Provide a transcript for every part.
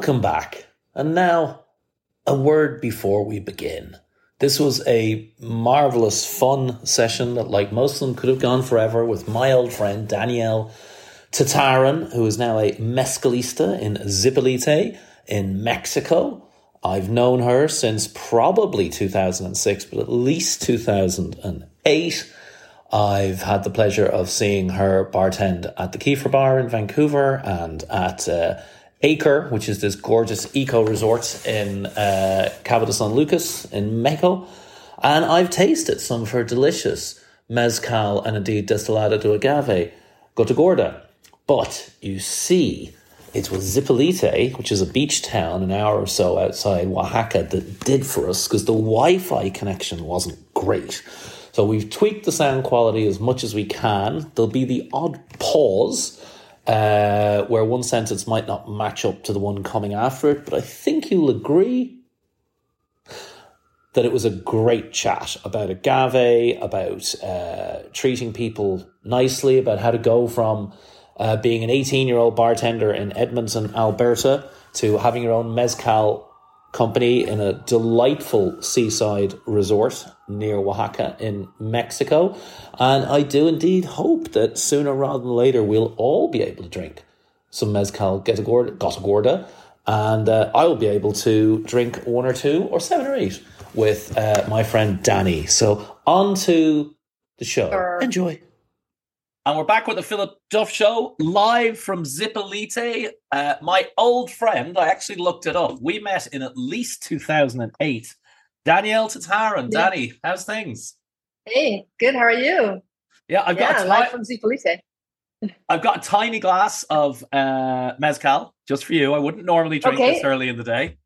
Welcome back. And now, a word before we begin. This was a marvellous, fun session that, like most of them, could have gone forever with my old friend Danielle Tataran, who is now a mezcalista in Zipolite in Mexico. I've known her since probably 2006, but at least 2008. I've had the pleasure of seeing her bartend at the Kiefer Bar in Vancouver and at Acre, which is this gorgeous eco-resort in Cabo de San Lucas in Mexico. And I've tasted some of her delicious mezcal and indeed destilado de agave, Gota Gorda. But you see, it was Zipolite, which is a beach town an hour or so outside Oaxaca, that did for us because the Wi-Fi connection wasn't great. So we've tweaked the sound quality as much as we can. There'll be the odd pause where one sentence might not match up to the one coming after it, but I think you'll agree that it was a great chat about agave, about treating people nicely, about how to go from being an 18-year-old bartender in Edmonton, Alberta, to having your own mezcal company in a delightful seaside resort near Oaxaca in Mexico. And I do indeed hope that sooner rather than later we'll all be able to drink some mezcal Gota Gorda, and I will be able to drink one or two or seven or eight with my friend Danny. So on to the show. Enjoy. And we're back with the Philip Duff Show, live from Zipolite. My old friend, I actually looked it up. We met in at least 2008. Danielle Tataran. Yeah. Danny, how's things? Hey, good. How are you? Yeah, I've got live from Zipolite. I've got a tiny glass of mezcal just for you. I wouldn't normally drink this early in the day.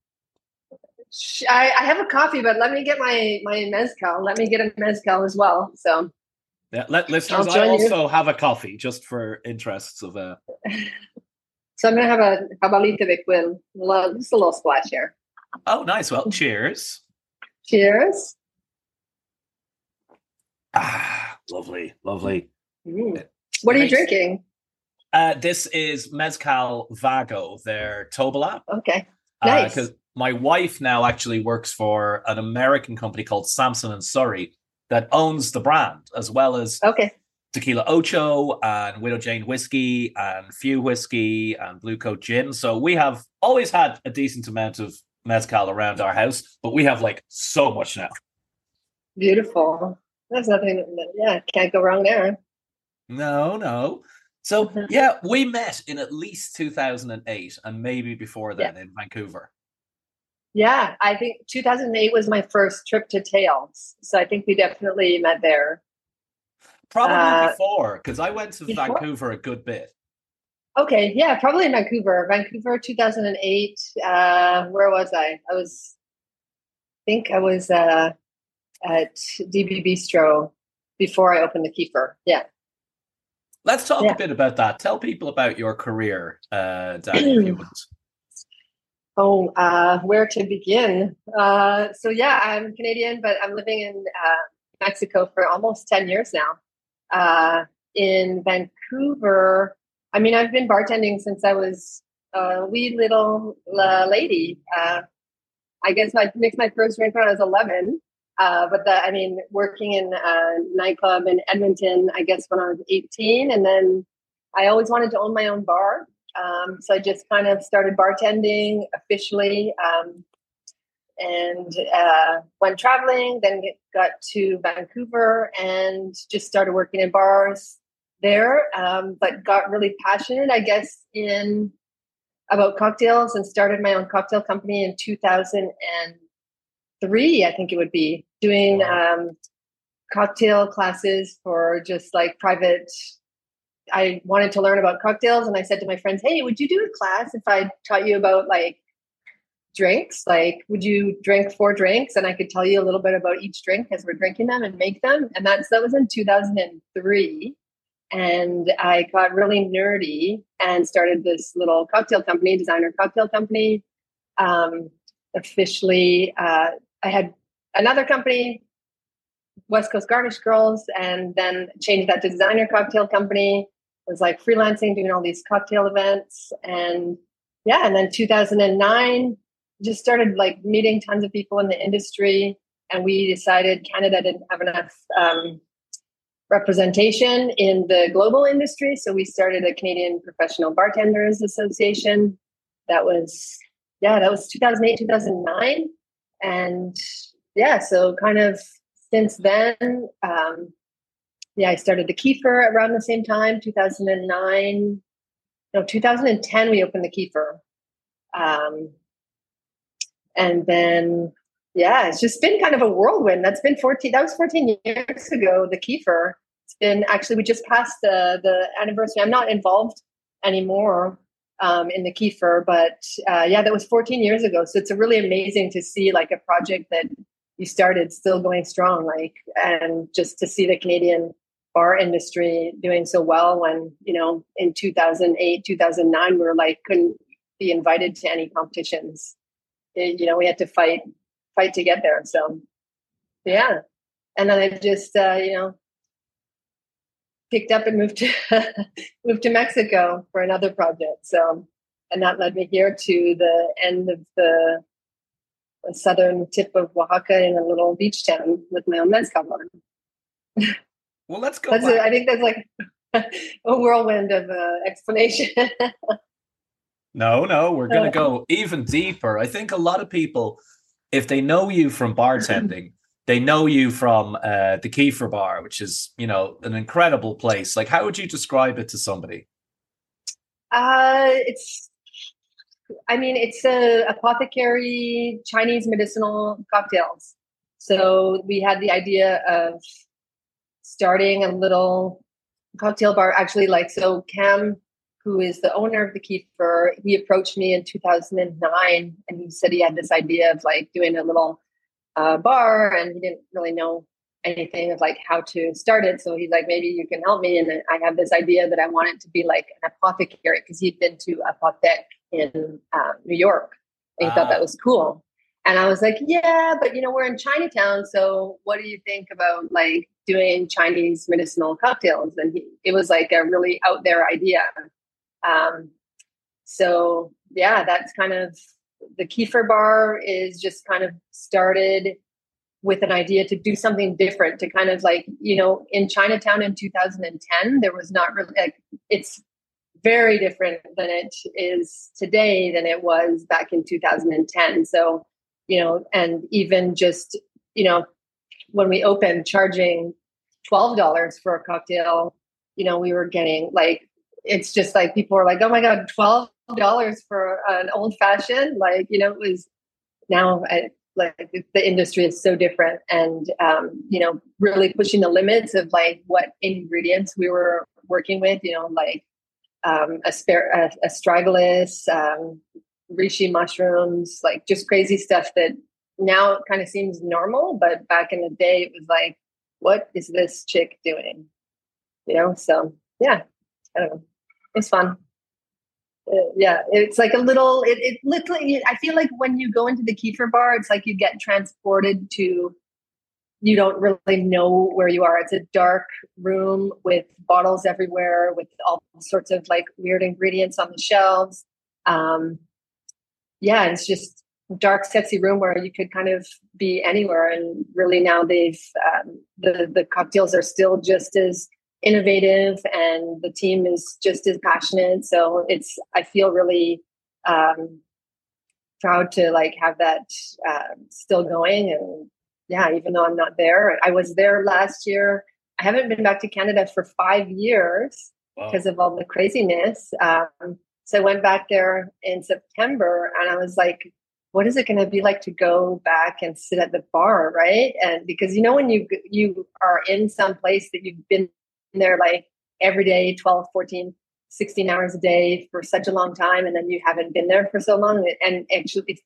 I have a coffee, but let me get my mezcal. Let me get a mezcal as well. So. Yeah, listeners, I also have a coffee just for interests of. So I'm going to have a Jabalita Vicwil, just a little splash here. Oh, nice. Well, cheers. Cheers. Ah, lovely, lovely. What are you drinking? This is Mezcal Vago, their Tobalab. Okay, nice. Because my wife now actually works for an American company called Samson and Surrey that owns the brand, as well as Tequila Ocho and Widow Jane Whiskey and Few Whiskey and Blue Coat Gin. So we have always had a decent amount of mezcal around our house, but we have like so much now. Beautiful. There's nothing, can't go wrong there. No. So, yeah, we met in at least 2008 and maybe before then in Vancouver. Yeah, I think 2008 was my first trip to Tales. So I think we definitely met there. Probably before, because I went to Vancouver a good bit. Okay, yeah, probably in Vancouver. Vancouver 2008. Where was I? I think I was at DB Bistro before I opened the Kiefer. Yeah. Let's talk a bit about that. Tell people about your career, Danny, if you would. Where to begin? I'm Canadian, but I'm living in Mexico for almost 10 years now. In Vancouver, I mean, I've been bartending since I was a wee little lady. I guess I mixed my first drink when I was 11. Working in a nightclub in Edmonton, I guess when I was 18. And then I always wanted to own my own bar. So I just kind of started bartending officially and went traveling, then got to Vancouver and just started working in bars there, but got really passionate, I guess, about cocktails and started my own cocktail company in 2003, I think it would be, doing cocktail classes for just like private. I wanted to learn about cocktails and I said to my friends, hey, would you do a class if I taught you about like drinks? Like, would you drink 4 drinks? And I could tell you a little bit about each drink as we're drinking them and make them. And that was in 2003. And I got really nerdy and started this little cocktail company, designer cocktail company. Officially, I had another company, West Coast Garnish Girls, and then changed that to designer cocktail company. I was like freelancing, doing all these cocktail events. And yeah, and then 2009, just started like meeting tons of people in the industry, and we decided Canada didn't have enough representation in the global industry, so we started a Canadian Professional Bartenders Association. That was 2008, 2009, and yeah, so kind of since then, I started the Kiefer around the same time, 2009. No, 2010 we opened the Kiefer. And then, it's just been kind of a whirlwind. That was 14 years ago, the Kiefer. It's been, actually, we just passed the anniversary. I'm not involved anymore in the Kiefer, but that was 14 years ago. So it's really amazing to see like a project that you started still going strong, like, and just to see the Canadian bar industry doing so well when, in 2008, 2009, we were like, couldn't be invited to any competitions. We had to fight to get there. So, yeah. And then I just, picked up and moved to Mexico for another project. So, and that led me here to the end of the southern tip of Oaxaca in a little beach town with my own mezcal bar. Well, let's go back. I think that's like a whirlwind of explanation. No, we're going to go even deeper. I think a lot of people, if they know you from bartending, they know you from the Kiefer Bar, which is, an incredible place. Like, how would you describe it to somebody? It's a apothecary Chinese medicinal cocktails. So we had the idea of starting a little cocktail bar. Actually, so Cam, who is the owner of the Kiefer, he approached me in 2009, and he said he had this idea of like doing a little bar, and he didn't really know anything of like how to start it. So he's like, maybe you can help me. And I have this idea that I want it to be like an apothecary, because he'd been to Apothec in New York, and he thought that was cool. And I was like, yeah, but we're in Chinatown, so what do you think about like doing Chinese medicinal cocktails? And it was like a really out there idea. So yeah, that's kind of the Kiefer Bar is just kind of started with an idea to do something different, to kind of like, in Chinatown in 2010, there was not really like, it's very different than it is today than it was back in 2010. So, and even just, when we opened charging $12 for a cocktail, we were getting like, it's just like people were like, oh my God, $12 for an old fashioned, like, it was now like the industry is so different, and, really pushing the limits of like what ingredients we were working with, like astragalus, reishi mushrooms, like just crazy stuff that now it kind of seems normal, but back in the day it was like, what is this chick doing? So yeah, I don't know. It's fun. It's like a little, it literally, I feel like when you go into the Kiefer Bar, it's like you get transported to, you don't really know where you are. It's a dark room with bottles everywhere, with all sorts of like weird ingredients on the shelves. It's just a dark, sexy room where you could kind of be anywhere. And really now they've, the cocktails are still just as innovative, and the team is just as passionate. So I feel really proud to like have that still going. And yeah, even though I'm not there, I was there last year. I haven't been back to Canada for 5 years because of all the craziness. So I went back there in September, and I was like, what is it going to be like to go back and sit at the bar, right? And because, when you are in some place that you've been there like every day, 12, 14, 16 hours a day for such a long time, and then you haven't been there for so long, and actually it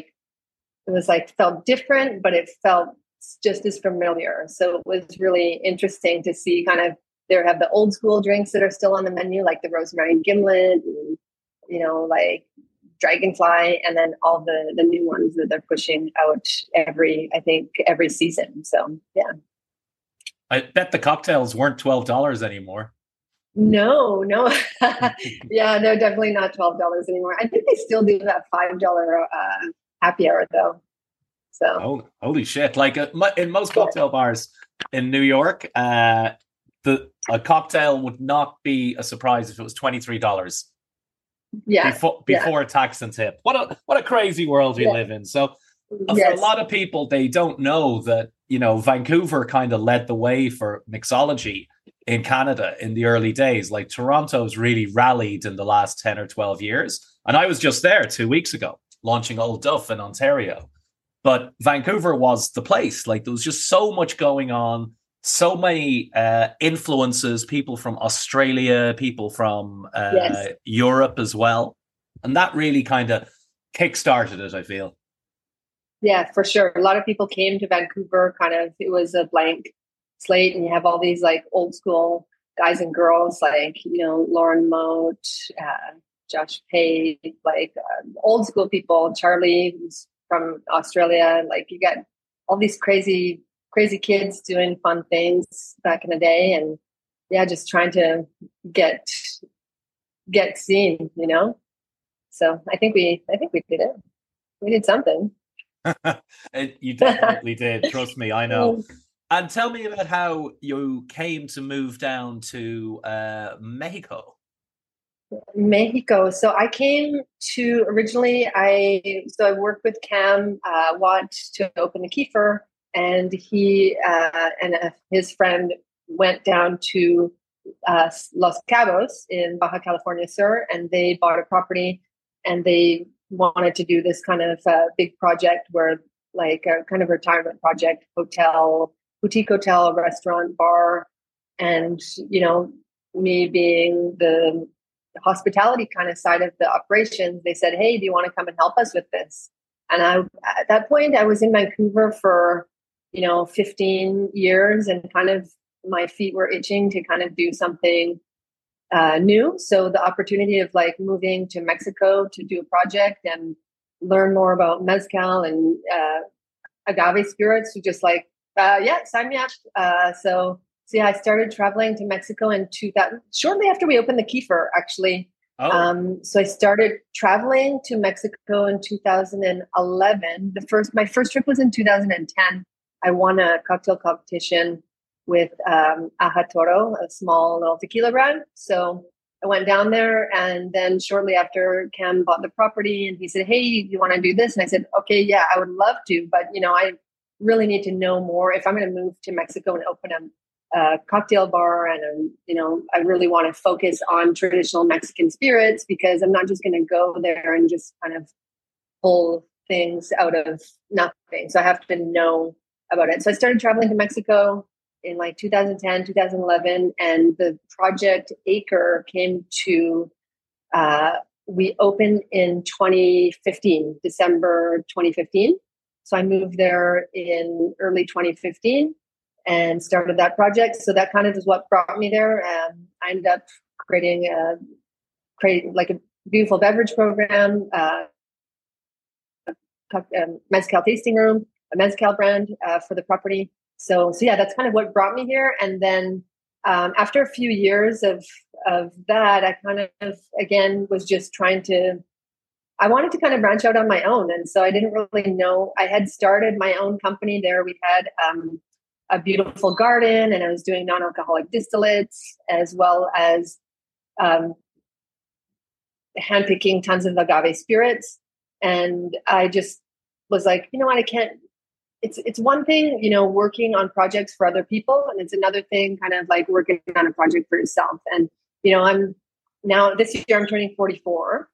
felt different, but it felt just as familiar. So it was really interesting to see kind of, they have the old school drinks that are still on the menu, like the rosemary gimlet, and, like dragonfly, and then all the new ones that they're pushing out every season. So yeah. I bet the cocktails weren't $12 anymore. No. Yeah, no, definitely not $12 anymore. I think they still do that $5 happy hour though. So Oh, holy shit! Like in most yeah, cocktail bars in New York, the a cocktail would not be a surprise if it was $23 yeah, before tax and tip. What a crazy world we yeah, live in. So for a yes, lot of people, they don't know that, Vancouver kind of led the way for mixology in Canada in the early days. Like Toronto's really rallied in the last 10 or 12 years. And I was just there 2 weeks ago, launching Old Duff in Ontario. But Vancouver was the place. Like there was just so much going on, so many influences, people from Australia, people from yes. Europe as well. And that really kind of kickstarted it, I feel. Yeah, for sure. A lot of people came to Vancouver kind of, it was a blank slate, and you have all these like old school guys and girls like, Lauren Moat, Josh Pate, like old school people, Charlie, who's from Australia. Like you got all these crazy, crazy kids doing fun things back in the day. And yeah, just trying to get, get seen. So I think we did it. We did something. You definitely did. Trust me, I know. And tell me about how you came to move down to Mexico. Mexico. So I came to originally. I worked with Cam Watt to open the Kiefer, and he and his friend went down to Los Cabos in Baja California Sur, and they bought a property, and they wanted to do this kind of big project where, like, a kind of retirement project, hotel, boutique hotel, restaurant, bar, and me being the hospitality kind of side of the operations, they said, "Hey, do you want to come and help us with this?" And at that point, I was in Vancouver for 15 years, and kind of my feet were itching to kind of do something new. So the opportunity of like moving to Mexico to do a project and learn more about mezcal and agave spirits, were just like, yeah, sign me up. So yeah, I started traveling to Mexico in 2000, shortly after we opened the Kiefer, actually. Oh, So I started traveling to Mexico in 2011. My first trip was in 2010. I won a cocktail competition with Aja Toro, a small little tequila brand. So I went down there, and then shortly after, Cam bought the property, and he said, "Hey, you want to do this?" And I said, "Okay, yeah, I would love to, but I really need to know more if I'm going to move to Mexico and open a cocktail bar, and I really want to focus on traditional Mexican spirits, because I'm not just going to go there and just kind of pull things out of nothing. So I have to know about it." So I started traveling to Mexico in like 2010, 2011, and the project Acre came to, we opened in 2015, December 2015. So I moved there in early 2015 and started that project. So that kind of is what brought me there. I ended up creating like a beautiful beverage program, mezcal tasting room, a mezcal brand for the property. So yeah, that's kind of what brought me here. And then after a few years of that, I kind of again was just I wanted to kind of branch out on my own, and so I didn't really know. I had started my own company there. We had a beautiful garden, and I was doing non-alcoholic distillates as well as handpicking tons of agave spirits. And I just was like, you know what, I can't. It's one thing, working on projects for other people, and it's another thing kind of like working on a project for yourself. And I'm now, this year I'm turning 44.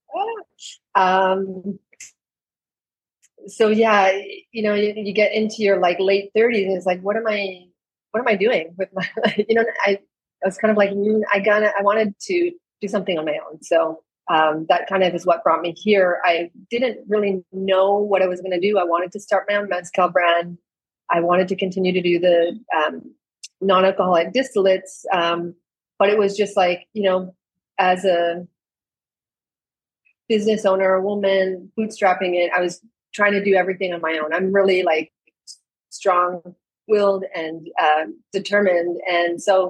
So yeah, you get into your like late 30s, and it's like, what am I doing with my, I was kind of like, I wanted to do something on my own. So that kind of is what brought me here. I didn't really know what I was going to do. I wanted to start my own mezcal brand. I wanted to continue to do the non-alcoholic distillates. But it was just like, as a business owner, a woman, bootstrapping it, I was trying to do everything on my own. I'm really like strong-willed and determined. And so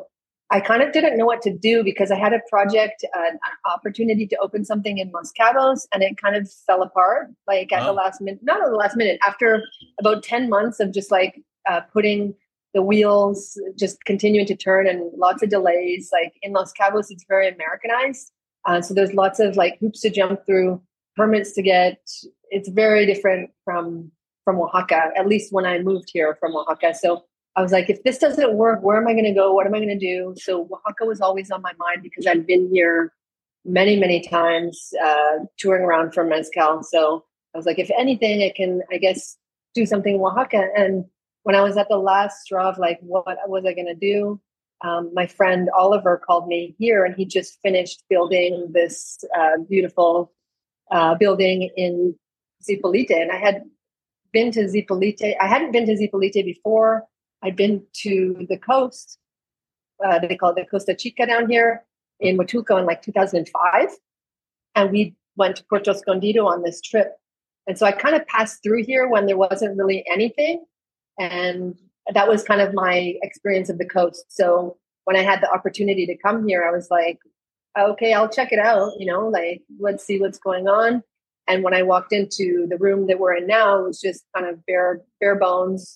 I kind of didn't know what to do because I had a project, an opportunity to open something in Los Cabos, and it kind of fell apart like at the last minute, not at the last minute, after about 10 months of just like putting the wheels, just continuing to turn and lots of delays. Like in Los Cabos, it's very Americanized. So there's lots of like hoops to jump through, permits to get. It's very different from Oaxaca, at least when I moved here from Oaxaca. So I was like, if this doesn't work, where am I going to go? What am I going to do? So Oaxaca was always on my mind because I'd been here many, many times, touring around for Mezcal. So I was like, if anything, I can, I guess, do something in Oaxaca. And when I was at the last straw of like, what was I going to do? My friend Oliver called me here, and he just finished building this beautiful building in Zipolite. And I had been to Zipolite. I hadn't been to Zipolite before. I'd been to the coast. They call it the Costa Chica down here in Huatulco in like 2005. And we went to Puerto Escondido on this trip. And so I kind of passed through here when there wasn't really anything. And that was kind of my experience of the coast. So when I had the opportunity to come here, I was like, okay, I'll check it out. You know, like, let's see what's going on. And when I walked into the room that we're in now, it was just kind of bare bones,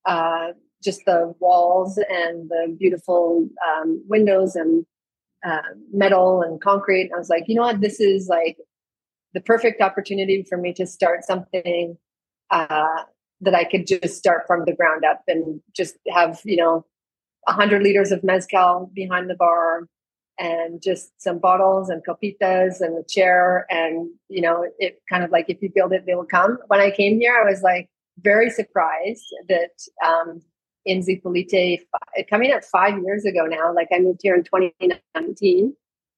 just the walls and the beautiful windows and metal and concrete. And I was like, you know what, this is like the perfect opportunity for me to start something that I could just start from the ground up and just have, 100 liters of mezcal behind the bar and just some bottles and copitas and a chair. And, it kind of like, if you build it, they will come. When I came here, I was like very surprised that in Zipolite, coming up 5 years ago now, like I moved here in 2019,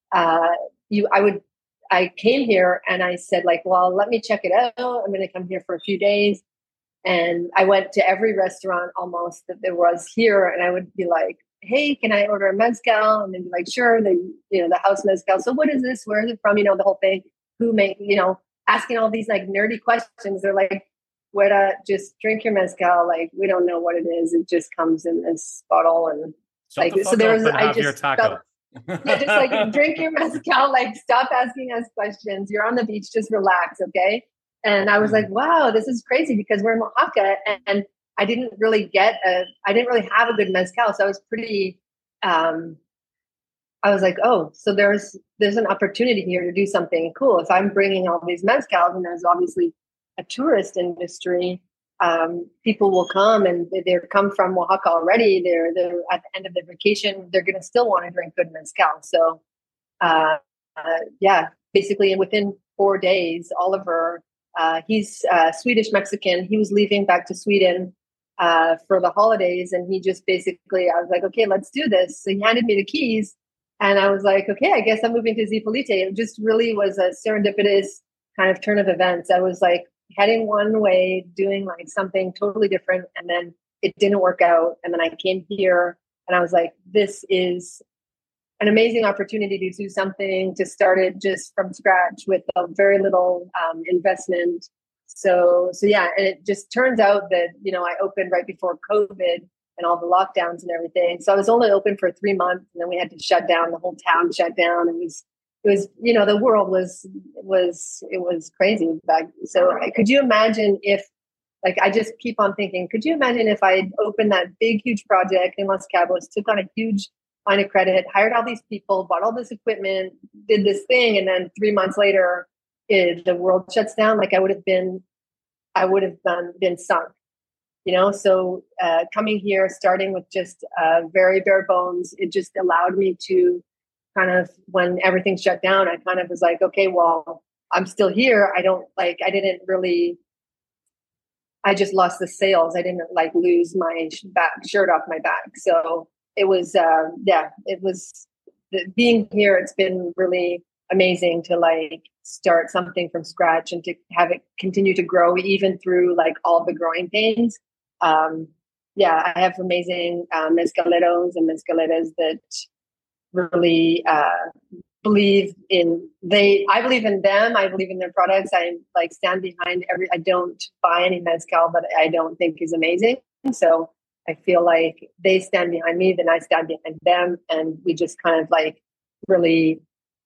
I came here and I said like, well, let me check it out. I'm going to come here for a few days. And I went to every restaurant almost that there was here. And I would be like, hey, can I order a mezcal? And they'd be like, sure. Then, the house mezcal. So what is this? Where is it from? The whole thing. Who make, asking all these like nerdy questions. They're like, Wera, just drink your mezcal. Like, we don't know what it is. It just comes in this bottle. And shut the fuck up and have your taco. Just like drink your mezcal, like stop asking us questions. You're on the beach, just relax, okay? And I was like, wow, this is crazy because we're in Oaxaca and I didn't really have a good mezcal. So I was pretty, I was like, oh, so there's an opportunity here to do something cool. If I'm bringing all these mezcals and there's obviously a tourist industry, people will come and they're come from Oaxaca already. They're at the end of their vacation. They're going to still want to drink good mezcal. So, basically within 4 days, Oliver, he's Swedish Mexican. He was leaving back to Sweden for the holidays. And he just basically, I was like, okay, let's do this. So he handed me the keys and I was like, okay, I guess I'm moving to Zipolite. It just really was a serendipitous kind of turn of events. I was like heading one way, doing like something totally different. And then it didn't work out. And then I came here and I was like, this is an amazing opportunity to do something, to start it just from scratch with a very little investment. So yeah, and it just turns out that, I opened right before COVID and all the lockdowns and everything. So I was only open for 3 months and then we had to shut down, the whole town shut down. It was, the world was crazy back. So could you imagine if, like, I just keep on thinking, could you imagine if I opened that big, huge project in Los Cabos, took on a huge line of credit, hired all these people, bought all this equipment, did this thing, and then 3 months later, the world shuts down. Like I would have been sunk, So coming here, starting with just very bare bones, it just allowed me to kind of, when everything shut down, I kind of was like, okay, well, I'm still here. I just lost the sales. I didn't like lose my shirt off my back. So it was, being here. It's been really amazing to like start something from scratch and to have it continue to grow even through like all the growing pains. I have amazing mezcaleros and mezcaleras that really believe in I believe in them. I believe in their products. I like stand behind I don't buy any mezcal that I don't think is amazing. So I feel like they stand behind me, then I stand behind them, and we just kind of like really,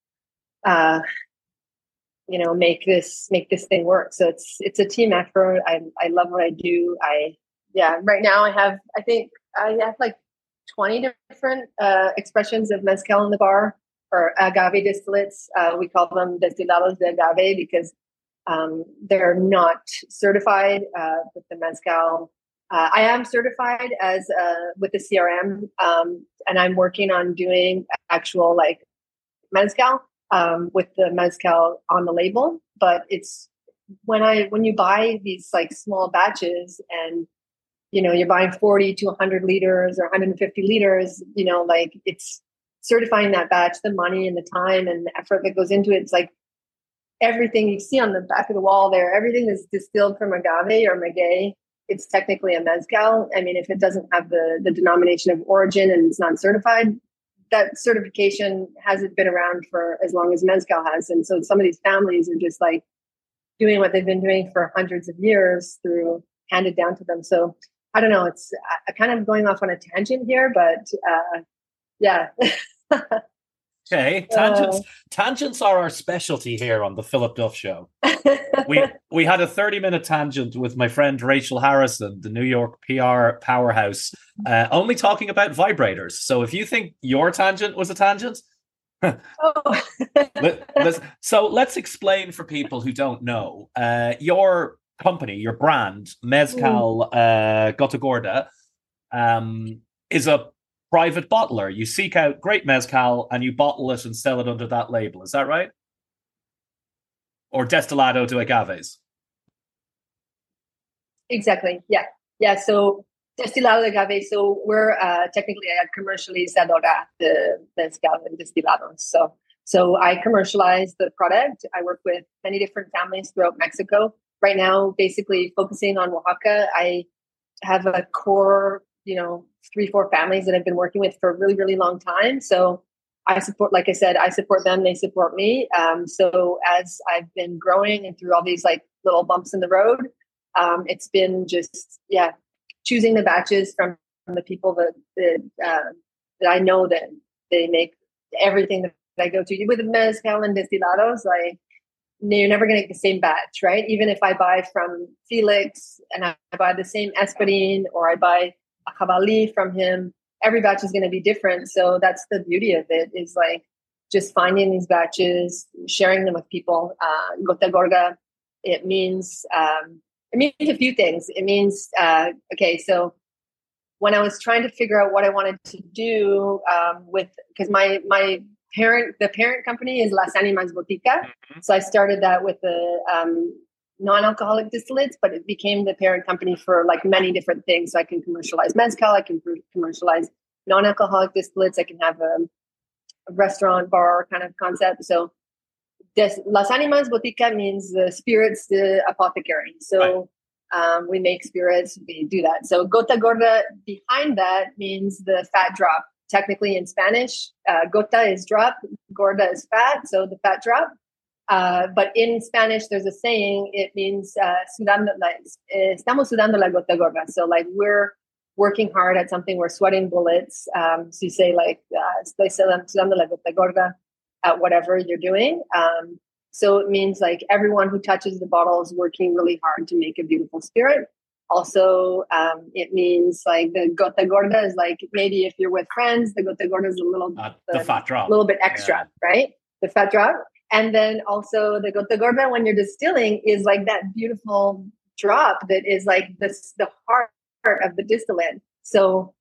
make this thing work. So it's a team effort. I love what I do. Right now I think I have like 20 different expressions of mezcal in the bar, or agave distillates. We call them destilados de agave because they're not certified with the mezcal. I am certified as with the CRM, and I'm working on doing actual like mezcal with the mezcal on the label. But it's when you buy these like small batches and you're buying 40 to 100 liters or 150 liters, like it's certifying that batch, the money and the time and the effort that goes into it. It's like everything you see on the back of the wall there, everything is distilled from agave or maguey. It's technically a mezcal. I mean, if it doesn't have the denomination of origin and it's not certified, that certification hasn't been around for as long as mezcal has. And so some of these families are just like doing what they've been doing for hundreds of years through handed down to them. So I don't know. It's kind of going off on a tangent here, but yeah. Okay, tangents are our specialty here on the Philip Duff Show. We had a 30-minute tangent with my friend Rachel Harrison, the New York PR powerhouse, only talking about vibrators. So if you think your tangent was a tangent, so let's explain for people who don't know. Your company, your brand, Mezcal Gota Gorda, is a private bottler. You seek out great mezcal and you bottle it and sell it under that label. Is that right? Or destilado de agaves? Exactly. Yeah. So destilado de agave. So we're technically a comercializadora de mezcal and destilados. So I commercialize the product. I work with many different families throughout Mexico. Right now, basically focusing on Oaxaca. I have a core, 3-4 families that I've been working with for a really, really long time. So I support, like I said, I support them, they support me. So as I've been growing and through all these like little bumps in the road, it's been just, choosing the batches from the people that I know that they make everything that I go to. With mezcal and destilados, like you're never going to get the same batch, right? Even if I buy from Felix and I buy the same espadín, or I buy a Jabali from him, every batch is going to be different. So that's the beauty of it, is like just finding these batches, sharing them with people. Gota Gorda, it means a few things. It means, so when I was trying to figure out what I wanted to do because the parent company is Las Animas Botica. Mm-hmm. So I started that with the non-alcoholic distillates, but it became the parent company for like many different things. So I can commercialize mezcal, I can commercialize non-alcoholic distillates, I can have a restaurant bar kind of concept. So Las Animas Botica means the spirits, the apothecary. So we make spirits, we do that. So Gota Gorda behind that means the fat drop. Technically in Spanish, gota is drop, gorda is fat, so the fat drop. But in Spanish, there's a saying, it means estamos sudando la gota gorda. So like we're working hard at something, we're sweating bullets. So you say like, estoy sudando la gota gorda at whatever you're doing. So it means like everyone who touches the bottle is working really hard to make a beautiful spirit. Also, it means like the gota gorda is like, maybe if you're with friends, the gota gorda is the fat drop, a little bit extra, right? The fat drop. And then also the gota gorda, when you're distilling, is like that beautiful drop that is like the heart of the distillate. So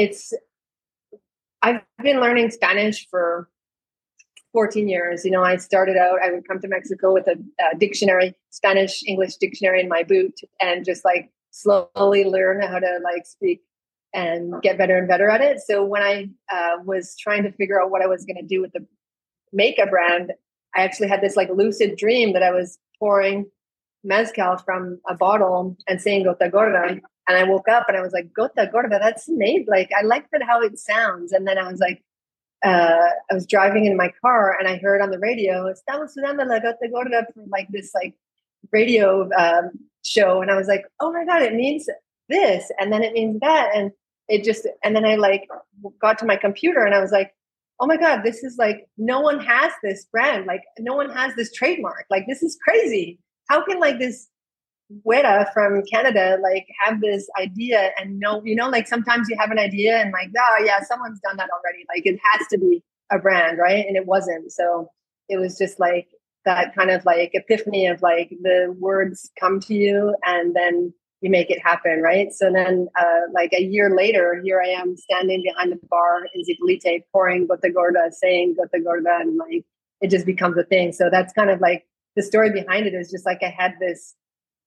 I've been learning Spanish for 14 years. I started out, I would come to Mexico with a dictionary, Spanish, English dictionary in my boot, and just like slowly learn how to like speak and get better and better at it. So when I was trying to figure out what I was going to do with the makeup brand, I actually had this like lucid dream that I was pouring mezcal from a bottle and saying Gota Gorda. And I woke up and I was like, Gota Gorda, that's made. Like, I like that how it sounds. And then I was like, I was driving in my car and I heard on the radio, estamos sudando la Gota Gorda, from like this like radio show. And I was like, oh my God, it means this. And then it means that. And and then I like got to my computer and I was like, oh my God, this is like, no one has this brand. Like no one has this trademark. Like, this is crazy. How can like this Weta from Canada, like have this idea and no, like sometimes you have an idea and like, oh yeah, someone's done that already. Like it has to be a brand, right? And it wasn't. So it was just like that kind of like epiphany of like the words come to you and then you make it happen, right? So then like a year later, here I am standing behind the bar in Zipolite pouring Gota Gorda, saying Gota Gorda, and like it just becomes a thing. So that's kind of like the story behind it is just like I had this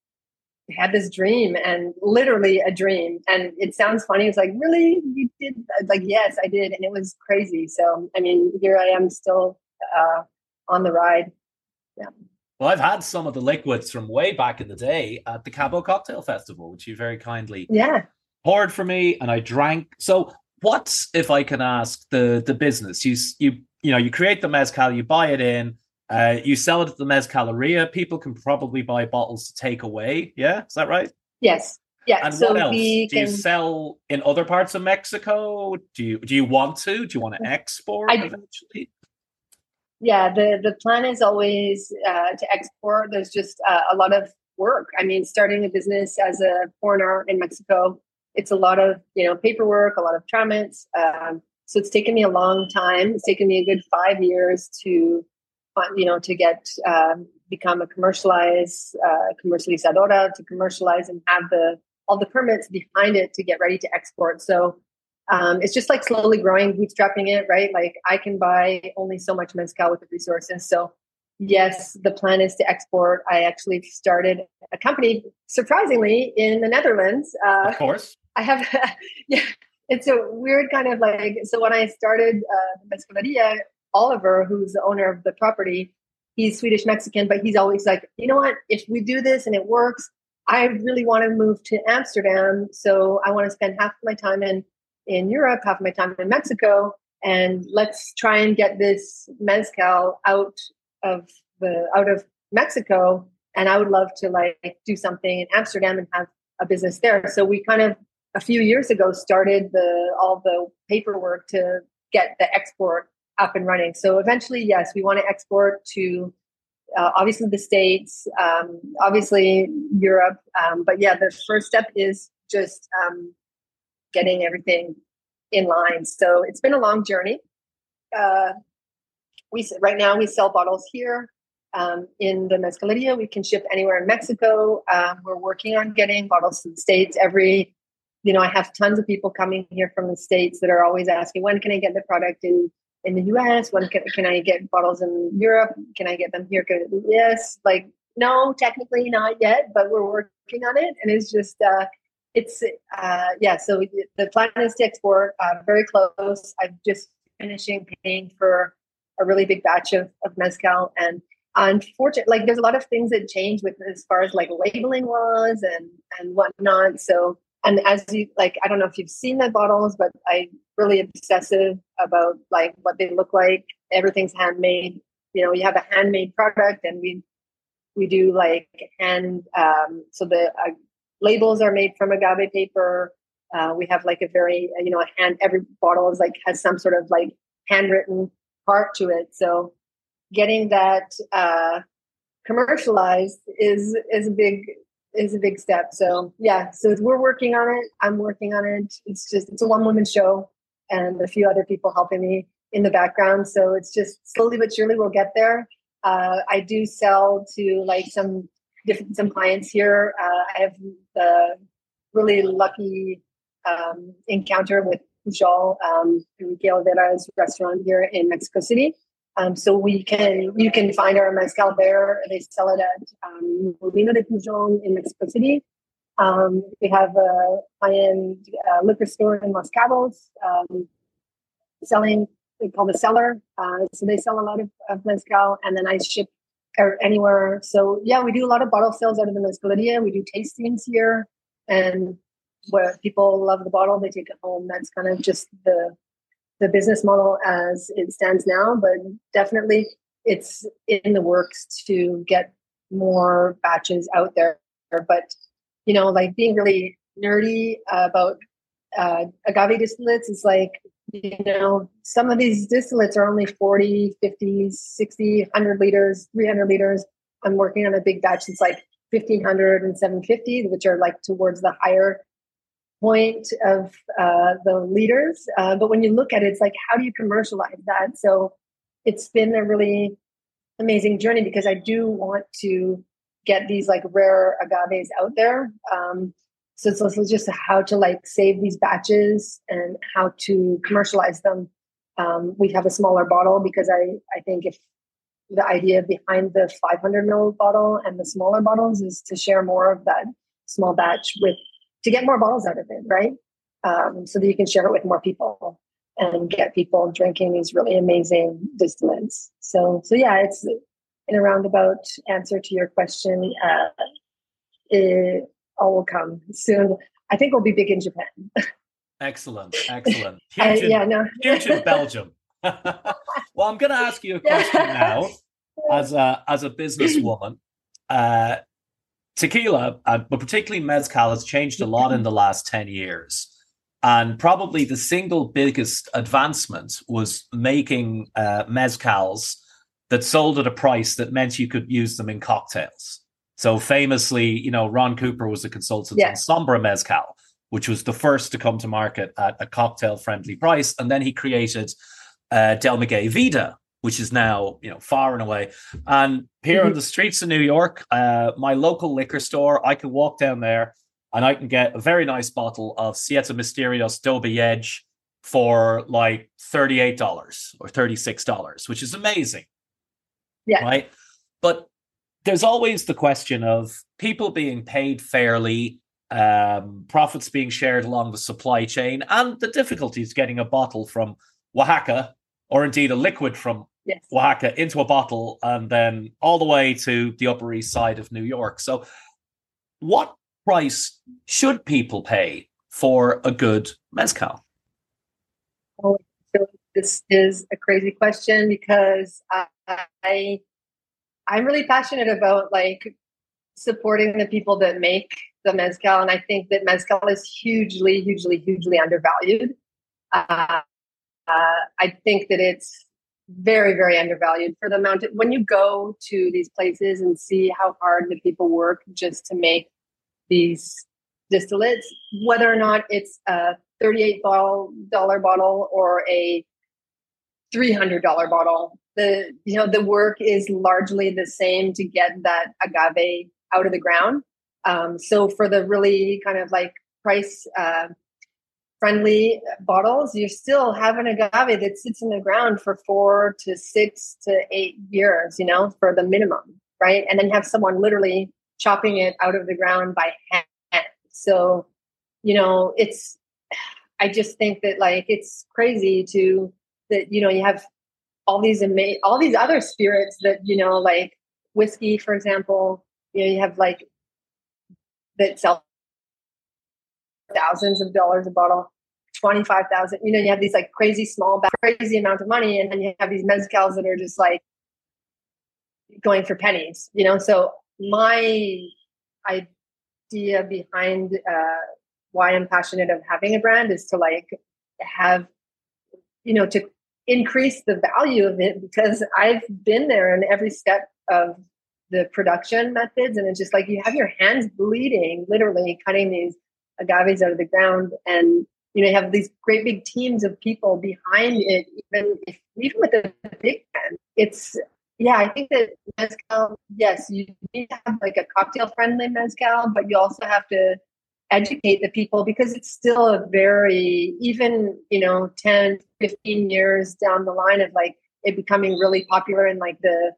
dream, and literally a dream. And it sounds funny. It's like, really? You did? Like, yes, I did. And it was crazy. So, I mean, here I am still on the ride. Yeah. Well, I've had some of the liquids from way back in the day at the Cabo Cocktail Festival, which you very kindly poured for me, and I drank. So what's, if I can ask, the business? You create the mezcal, you buy it in, you sell it at the Mezcaleria. People can probably buy bottles to take away. Yeah, is that right? Yes. Yeah. And so what else? Do you sell in other parts of Mexico? Do you want to? Do you want to export eventually? Yeah, the plan is always to export. There's just a lot of work. I mean, starting a business as a foreigner in Mexico, it's a lot of paperwork, a lot of tramits. So it's taken me a long time. It's taken me a good 5 years to get become a comercializadora, to commercialize and have all the permits behind it to get ready to export. So it's just like slowly growing, bootstrapping it, right? Like I can buy only so much mezcal with the resources. So yes, the plan is to export. I actually started a company, surprisingly, in the Netherlands. Of course. I have, yeah, it's a weird kind of like, so when I started the Mezcaleria, Oliver, who's the owner of the property, he's Swedish Mexican, but he's always like, you know what, if we do this and it works, I really want to move to Amsterdam. So I want to spend half of my time in Europe, half of my time in Mexico, and let's try and get this mezcal out of Mexico. And I would love to like do something in Amsterdam and have a business there. So we kind of a few years ago started all the paperwork to get the export up and running. So eventually, yes, we want to export to obviously the States, obviously Europe. But yeah, the first step is just getting everything in line. So it's been a long journey. Right now we sell bottles here in the Mezcaleria. We can ship anywhere in Mexico. We're working on getting bottles to the States. I have tons of people coming here from the States that are always asking, when can I get the product in the US? When can I get bottles in Europe? Can I get them here? Yes, like, no, technically not yet, but we're working on it. And it's just, so the plan is to export very close. I'm just finishing paying for a really big batch of mezcal. And unfortunately, like there's a lot of things that change with as far as like labeling laws and whatnot. So, and as you like, I don't know if you've seen the bottles, but I'm really obsessive about like what they look like. Everything's handmade. You have a handmade product, and we do like so the labels are made from agave paper. We have like a very every bottle is like has some sort of like handwritten part to it. So getting that commercialized is a big step. So yeah, so we're working on it. I'm working on it. It's a one-woman show and a few other people helping me in the background. So it's just slowly but surely we'll get there. I do sell to like some clients here. I have the really lucky encounter with Pujol, Miguel Vera's restaurant here in Mexico City. So you can find our mezcal there. They sell it at Molino de Pujol in Mexico City. We have a high-end liquor store in Los Cabos selling, they call the Cellar. So they sell a lot of mezcal, and then I ship anywhere. So yeah, we do a lot of bottle sales out of the Mezcaleria. We do tastings here, and where people love the bottle, they take it home. That's kind of just the business model as it stands now, but definitely it's in the works to get more batches out there. But, like being really nerdy about agave distillates is like, some of these distillates are only 40, 50, 60, 100 liters, 300 liters. I'm working on a big batch that's like 1,500 and 750, which are like towards the higher point of the liters. But when you look at it, it's like, how do you commercialize that? So it's been a really amazing journey because I do want to get these like rare agaves out there. So it's just how to like save these batches and how to commercialize them. We have a smaller bottle because I think if the idea behind the 500 ml bottle and the smaller bottles is to share more of that small batch to get more bottles out of it, right? So that you can share it with more people and get people drinking these really amazing distillates. So yeah, it's in a roundabout answer to your question. It all will come soon. I think we'll be big in Japan. Excellent. Huge in Belgium. Well, I'm going to ask you a question now as a businesswoman. Tequila, but particularly mezcal, has changed a lot in the last 10 years. And probably the single biggest advancement was making mezcals that sold at a price that meant you could use them in cocktails. So famously, Ron Cooper was a consultant on Sombra Mezcal, which was the first to come to market at a cocktail-friendly price. And then he created Del Maguey Vida, which is now, far and away. And here on the streets of New York, my local liquor store, I can walk down there and I can get a very nice bottle of Siete Misterios Doble Edge for like $38 or $36, which is amazing. Yeah. Right. But there's always the question of people being paid fairly, profits being shared along the supply chain, and the difficulties getting a bottle from Oaxaca, or indeed a liquid from Oaxaca, into a bottle and then all the way to the Upper East Side of New York. So what price should people pay for a good mezcal? Oh, so this is a crazy question because I'm really passionate about like supporting the people that make the mezcal. And I think that mezcal is hugely, hugely, hugely undervalued. I think that it's very, very undervalued for the amount when you go to these places and see how hard the people work just to make these distillates, whether or not it's a $38 bottle or a $300 bottle, the work is largely the same to get that agave out of the ground. So for the really kind of like price friendly bottles, you still have an agave that sits in the ground for 4 to 6 to 8 years, for the minimum, right? And then you have someone literally chopping it out of the ground by hand. So, I just think that like it's crazy that you have all these other spirits that like whiskey, for example. You have like that sell thousands of dollars a bottle, 25,000. You have these like crazy crazy amount of money, and then you have these mezcals that are just like going for pennies. So my idea behind why I'm passionate of having a brand is to like have, to increase the value of it, because I've been there in every step of the production methods. And it's just like, you have your hands bleeding, literally cutting these agaves out of the ground. And, you have these great big teams of people behind it, even with the big brand. I think that mezcal, yes, you need to have like a cocktail friendly mezcal, but you also have to educate the people, because it's still a very, even 10, 15 years down the line of like it becoming really popular in like the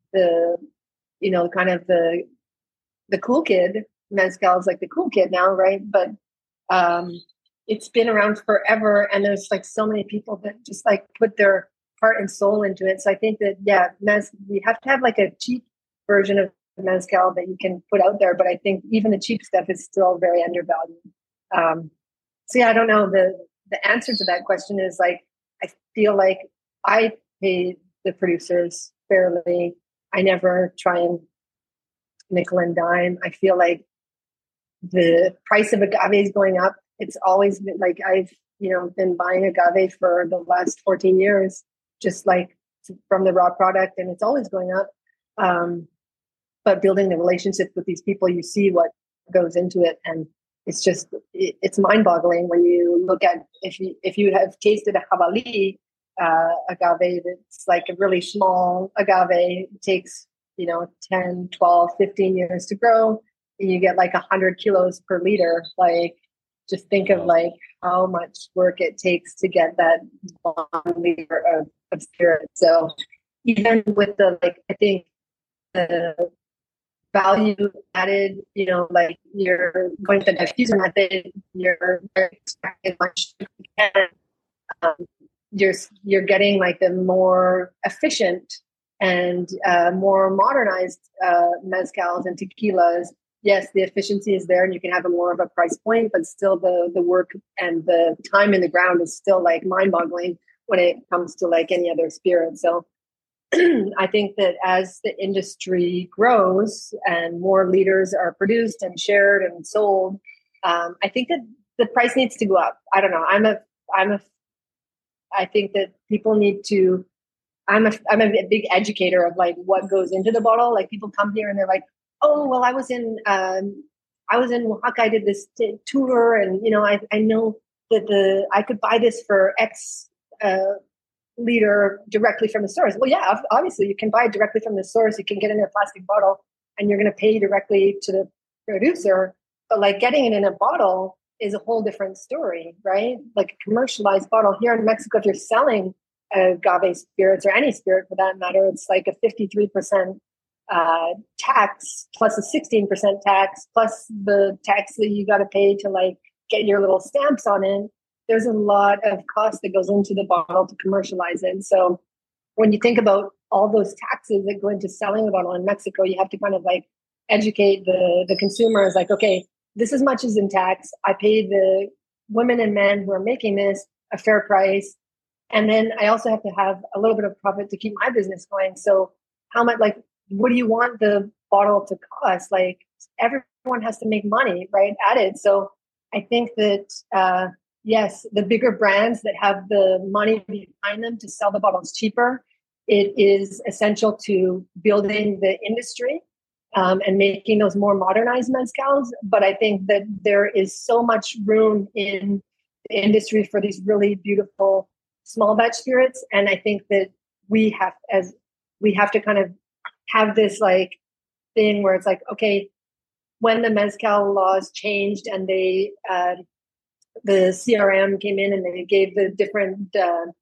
kind of the cool kid mezcal is like the cool kid now, right? But it's been around forever, and there's like so many people that just like put their heart and soul into it. So I think that you have to have like a cheap version of mezcal that you can put out there, but I think even the cheap stuff is still very undervalued. I don't know. The answer to that question is like, I feel like I pay the producers fairly. I never try and nickel and dime. I feel like the price of agave is going up it's always been like I've, been buying agave for the last 14 years, just like from the raw product, and it's always going up. But building the relationship with these people, you see what goes into it, and it's mind-boggling when you look at if you have tasted a Jabali agave that's like a really small agave. It takes 10, 12, 15 years to grow, and you get like 100 kilos per liter. Like, just think of like how much work it takes to get that 1 liter of spirit. So even with I think the value added, like you're going to the diffuser method, you're extracting much, you're getting like the more efficient and more modernized mezcals and tequilas. Yes, the efficiency is there, and you can have a more of a price point, but still the work and the time in the ground is still like mind-boggling when it comes to like any other spirit. So I think that as the industry grows and more liters are produced and shared and sold, I think that the price needs to go up. I don't know. I think that people need to. I'm a big educator of like what goes into the bottle. Like, people come here and they're like, "Oh, well, I was in Oaxaca. I did this tour, and I know that I could buy this for X liter directly from the source." Well, yeah, obviously you can buy it directly from the source. You can get it in a plastic bottle, and you're going to pay directly to the producer. But like getting it in a bottle is a whole different story, right? Like a commercialized bottle here in Mexico, if you're selling agave spirits or any spirit for that matter, it's like a 53% tax plus a 16% tax plus the tax that you got to pay to like get your little stamps on it. There's a lot of cost that goes into the bottle to commercialize it. So when you think about all those taxes that go into selling a bottle in Mexico, you have to kind of like educate the consumers. Like, okay, this is much as in tax. I pay the women and men who are making this a fair price. And then I also have to have a little bit of profit to keep my business going. So how much, like, what do you want the bottle to cost? Like, everyone has to make money, right, at it. So I think that, yes, the bigger brands that have the money behind them to sell the bottles cheaper, it is essential to building the industry and making those more modernized mezcals. But I think that there is so much room in the industry for these really beautiful small batch spirits. And I think that we have to kind of have this like thing where it's like, okay, when the mezcal laws changed and they the CRM came in and they gave the different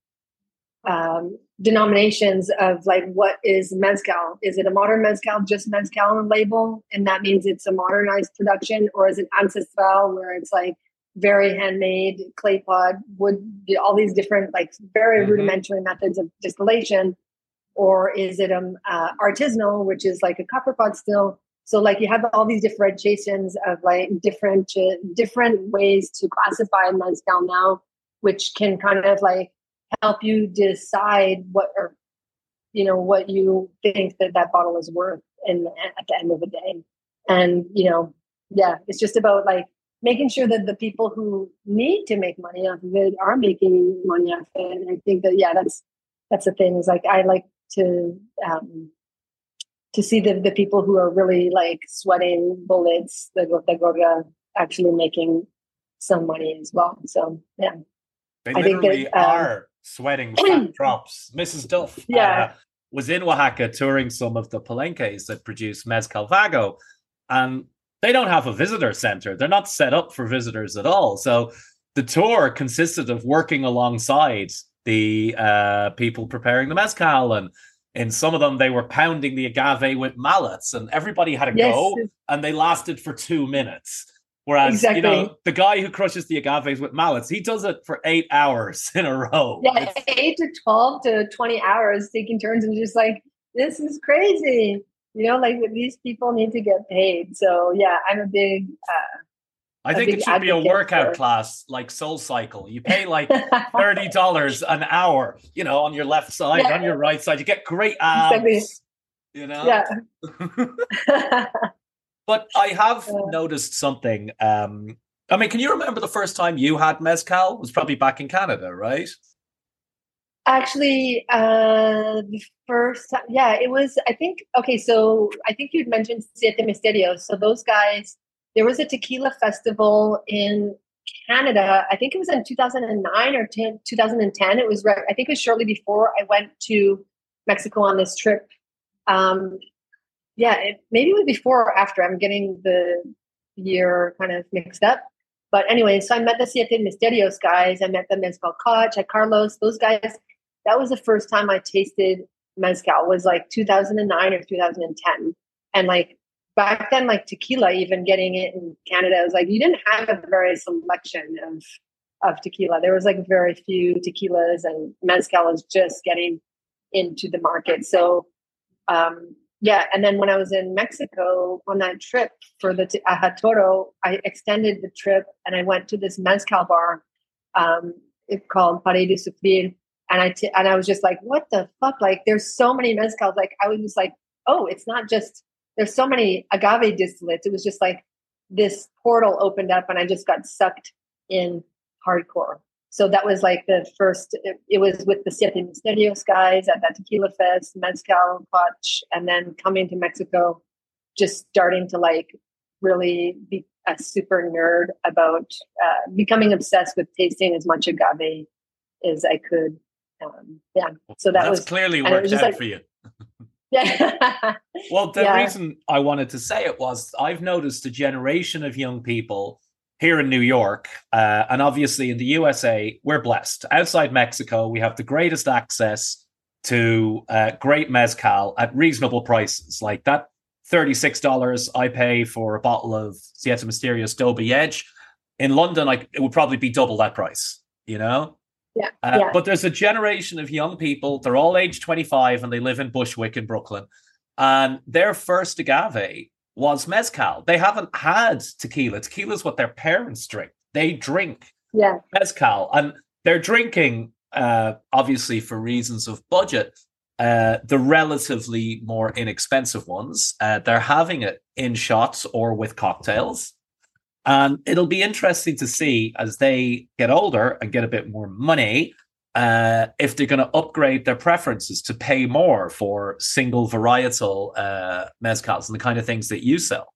denominations of like, what is mezcal? Is it a modern mezcal, just mezcal on the label? And that means it's a modernized production, or is it ancestral, where it's like very handmade, clay pot, wood, all these different like very rudimentary methods of distillation? Or is it artisanal, which is like a copper pot still? So like you have all these differentiations of like different ways to classify mezcal now, which can kind of like help you decide what you think that bottle is worth at the end of the day. And it's just about like making sure that the people who need to make money off of it are making money off it. And I think that that's the thing, is like I like to see the people who are really like sweating bullets, the Gota Gorda, actually making some money as well. So yeah, they literally are sweating fat drops. Mrs. Duff was in Oaxaca touring some of the palenques that produce Mezcal Vago, and they don't have a visitor center. They're not set up for visitors at all. So the tour consisted of working alongside the people preparing the mezcal, and in some of them they were pounding the agave with mallets, and everybody had a go, and they lasted for 2 minutes. Whereas, the guy who crushes the agaves with mallets, he does it for 8 hours in a row. Yeah, 8 to 12 to 20 hours taking turns, and just like, this is crazy. Like these people need to get paid. So yeah, I'm a big I think it should be a workout class like Soul Cycle. You pay like $30 an hour, on your left side, on your right side. You get great abs, Yeah. But I have noticed something I mean, can you remember the first time you had mezcal? It was probably back in Canada, right? Actually, the first time, yeah, it was, I think, okay, so I think you'd mentioned Siete Misterios. So those guys, there was a tequila festival in Canada. I think it was in 2009 or 2010. It was, I think it was shortly before I went to Mexico on this trip. Yeah, maybe it was before or after. I'm getting the year kind of mixed up. But anyway, so I met the Siete Misterios guys. I met the Mezcal Koch at Carlos. Those guys, that was the first time I tasted mezcal, was like 2009 or 2010. And like back then, like tequila, even getting it in Canada, it was like you didn't have a very selection of tequila. There was like very few tequilas, and mezcal was just getting into the market. So yeah, and then when I was in Mexico on that trip for the Aja Toro, I extended the trip and I went to this mezcal bar. It's called Pared de Sufrir. And I was just like, what the fuck? Like, there's so many mezcals. Like, I was just like, oh, it's not just, there's so many agave distillates. It was just like this portal opened up and I just got sucked in hardcore. So that was like the first, it was with the Siete Misterios guys at that Tequila Fest, Mezcal, Koch, and then coming to Mexico, just starting to like really be a super nerd about becoming obsessed with tasting as much agave as I could. Yeah, so That's clearly worked out for you. Yeah. Well, the reason I wanted to say it was I've noticed a generation of young people here in New York, and obviously in the USA, we're blessed. Outside Mexico, we have the greatest access to great mezcal at reasonable prices. Like that $36 I pay for a bottle of Siete Misterios Dobie Edge. In London, it would probably be double that price, you know? Yeah. But there's a generation of young people, they're all age 25 and they live in Bushwick in Brooklyn. And their first agave was mezcal. They haven't had tequila. Tequila is what their parents drink. They drink mezcal. And they're drinking, obviously for reasons of budget, the relatively more inexpensive ones. They're having it in shots or with cocktails. And it'll be interesting to see as they get older and get a bit more money, if they're going to upgrade their preferences to pay more for single varietal mezcals and the kind of things that you sell.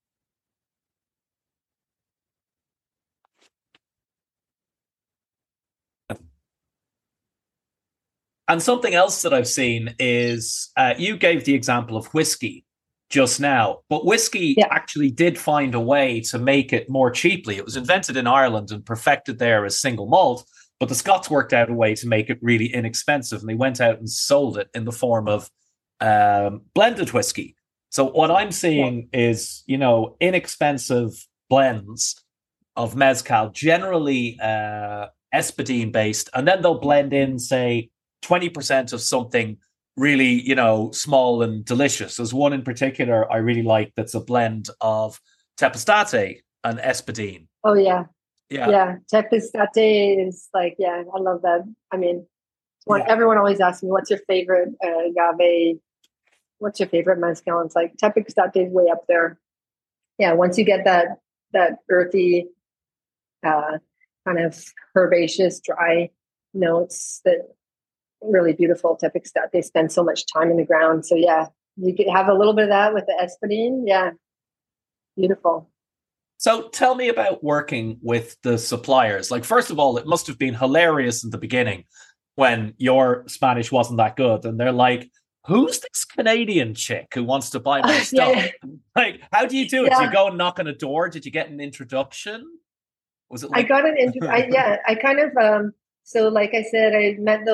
And something else that I've seen is you gave the example of whiskey just now, but whiskey actually did find a way to make it more cheaply. It was invented in Ireland and perfected there as single malt, but the Scots worked out a way to make it really inexpensive, and they went out and sold it in the form of blended whiskey. So what I'm seeing is, inexpensive blends of mezcal, generally espadín based, and then they'll blend in, say, 20% of something really, small and delicious. There's one in particular I really like that's a blend of Tepestate and espadín. Oh, yeah. Yeah. Tepestate is like, I love that. I mean, everyone always asks me, what's your favorite agave? What's your favorite mezcal? And it's like, Tepestate is way up there. Yeah, once you get that earthy, kind of herbaceous, dry notes that really beautiful Tepestate. They spend so much time in the ground. So yeah, you could have a little bit of that with the espadín. Yeah, beautiful. So tell me about working with the suppliers. Like, first of all, it must have been hilarious in the beginning when your Spanish wasn't that good. And they're like, who's this Canadian chick who wants to buy my stuff? Yeah. Like, how do you do it? Do you go and knock on a door? Did you get an introduction? Was it like- I got an introduction. I kind of... So like I said, I met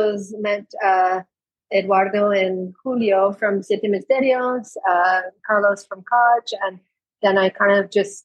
Eduardo and Julio from Siete Misterios, Carlos from Koch, and then I kind of just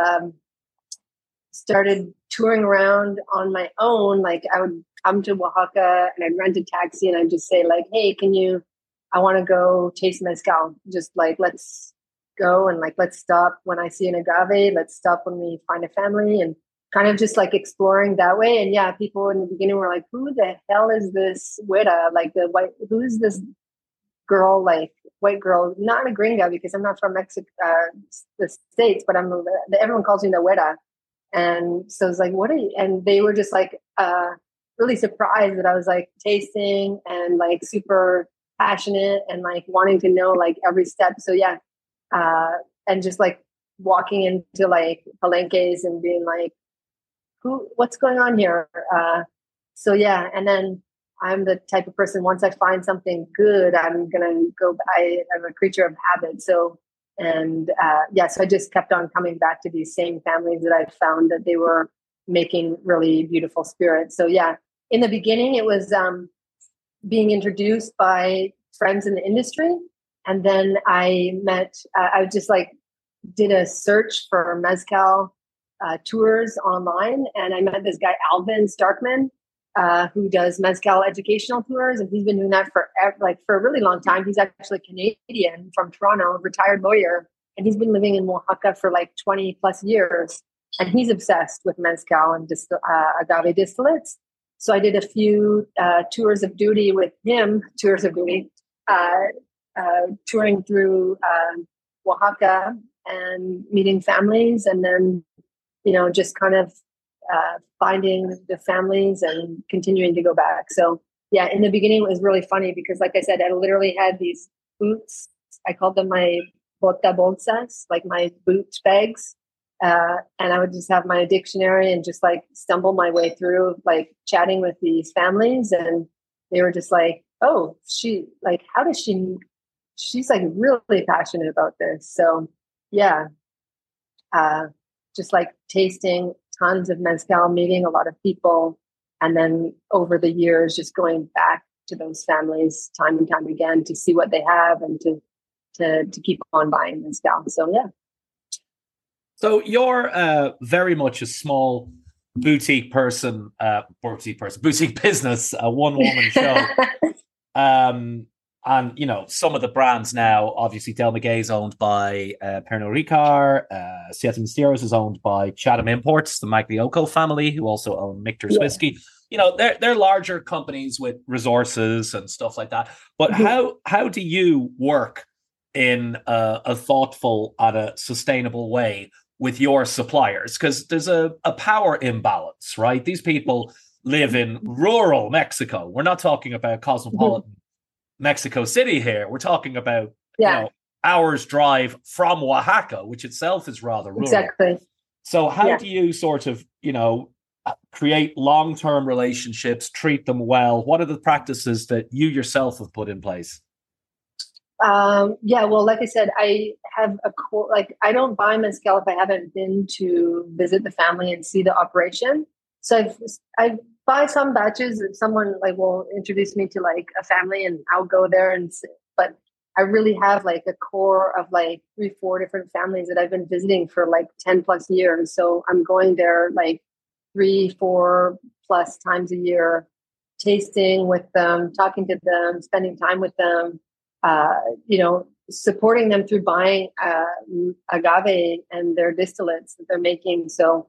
started touring around on my own. Like I would come to Oaxaca and I'd rent a taxi and I'd just say like, hey, I want to go taste mezcal. Just like, let's go and like, let's stop when I see an agave. Let's stop when we find a family, and kind of just like exploring that way. And yeah, people in the beginning were like, who the hell is this Weta? Like who is this girl, like white girl, not a gringa because I'm not from Mexico, the States, but everyone calls me the Weta. And so I was like, what are you? And they were just like, really surprised that I was like tasting and like super passionate and like wanting to know like every step. So yeah. And just like walking into like palenques and being like, what's going on here? So yeah. And then I'm the type of person, once I find something good, I'm going to go, I'm a creature of habit. So, and so I just kept on coming back to these same families that I found that they were making really beautiful spirits. So yeah, in the beginning, it was being introduced by friends in the industry. And then I just like did a search for Mezcal tours online. And I met this guy, Alvin Starkman, who does Mezcal educational tours. And he's been doing that for a really long time. He's actually Canadian from Toronto, retired lawyer. And he's been living in Oaxaca for like 20 plus years. And he's obsessed with Mezcal and agave distillates. So I did a few tours of duty with him, touring through Oaxaca and meeting families, and then, just kind of finding the families and continuing to go back. So yeah, in the beginning it was really funny because, like I said, I literally had these boots. I called them my bota bolsas, like my boot bags. And I would just have my dictionary and just like stumble my way through, like chatting with these families. And they were just like, oh, she's like really passionate about this. So yeah, just like tasting tons of mezcal, meeting a lot of people. And then over the years, just going back to those families time and time again to see what they have and to keep on buying mezcal. So yeah. So you're very much a small boutique business, a one-woman show. And, some of the brands now, obviously Del Maguey is owned by Pernod Ricard. Siete Misteros is owned by Chatham Imports, the Magliocco family, who also own Michter's Whiskey. They're larger companies with resources and stuff like that. But how do you work in a thoughtful and a sustainable way with your suppliers? Because there's a power imbalance, right? These people live in rural Mexico. We're not talking about cosmopolitan Mexico City here. We're talking about hours drive from Oaxaca, which itself is rather rural. Exactly. So how do you sort of, create long-term relationships, treat them well? What are the practices that you yourself have put in place? Well, like I said, I have I don't buy mezcal if I haven't been to visit the family and see the operation. So I buy some batches if someone like will introduce me to like a family and I'll go there but I really have like a core of like 3-4 different families that I've been visiting for like 10 plus years. So I'm going there like 3-4 plus times a year, tasting with them, talking to them, spending time with them. Supporting them through buying agave and their distillates that they're making. So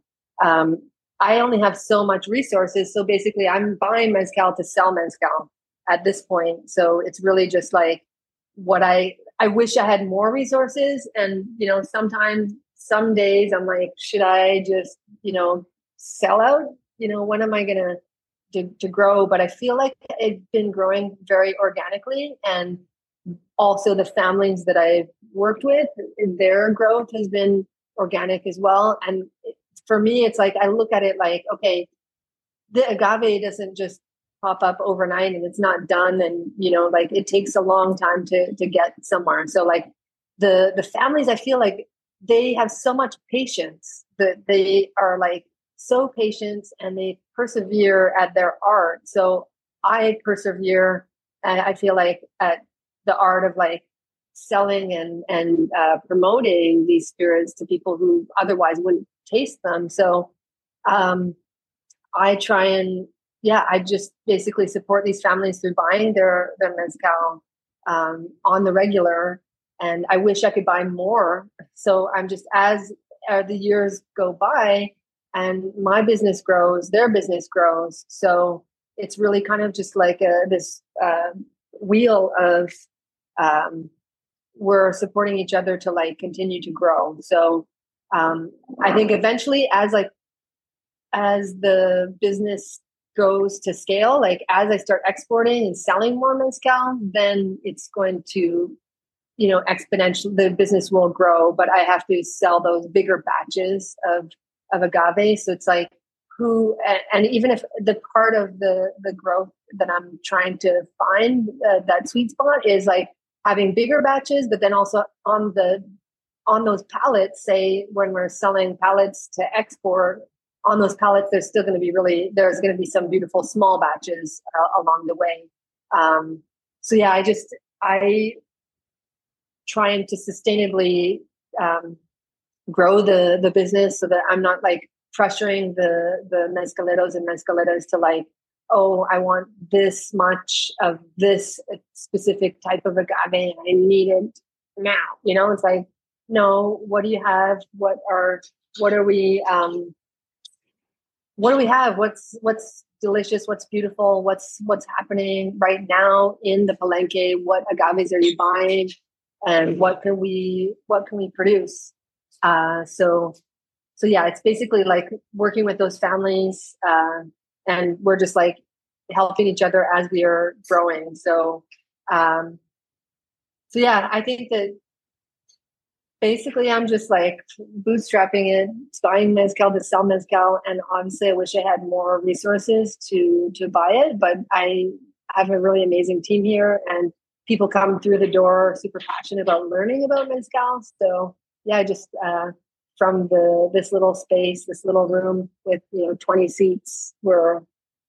I only have so much resources. So basically I'm buying mezcal to sell mezcal at this point. So it's really just like what I wish I had more resources. And, sometimes, some days I'm like, should I just, sell out? When am I going to grow? But I feel like it's been growing very organically. And also the families that I've worked with, their growth has been organic as well. And for me, it's like, I look at it like, okay, the agave doesn't just pop up overnight and it's not done. And, like it takes a long time to get somewhere. So like the families, I feel like they have so much patience that they are like so patient and they persevere at their art. So I persevere, and I feel like at the art of like selling and promoting these spirits to people who otherwise wouldn't taste them. So I try and I just basically support these families through buying their mezcal on the regular. And I wish I could buy more. So I'm just, as the years go by and my business grows, their business grows. So it's really kind of just like this wheel of we're supporting each other to like continue to grow. So I think eventually, as like as the business goes to scale, like as I start exporting and selling more mezcal, then it's going to, exponentially, the business will grow, but I have to sell those bigger batches of agave. So it's like and even if the part of the growth that I'm trying to find, that sweet spot is like having bigger batches, but then also on those pallets, say when we're selling pallets to export, on those pallets, there's going to be some beautiful small batches along the way. So yeah, I trying to sustainably grow the business so that I'm not like pressuring the mezcaleros and mezcaleras to like, oh, I want this much of this specific type of agave and I need it now. It's like, no, what do you have? What do we have? What's delicious? What's beautiful? What's happening right now in the Palenque? What agaves are you buying? And what can we produce? So yeah, it's basically like working with those families, and we're just like helping each other as we are growing. So yeah, I think that basically I'm just like bootstrapping it, buying mezcal to sell mezcal, and obviously I wish I had more resources to buy it, but I have a really amazing team here, and people come through the door super passionate about learning about mezcal. So yeah, just from this little space, this little room with 20 seats, we're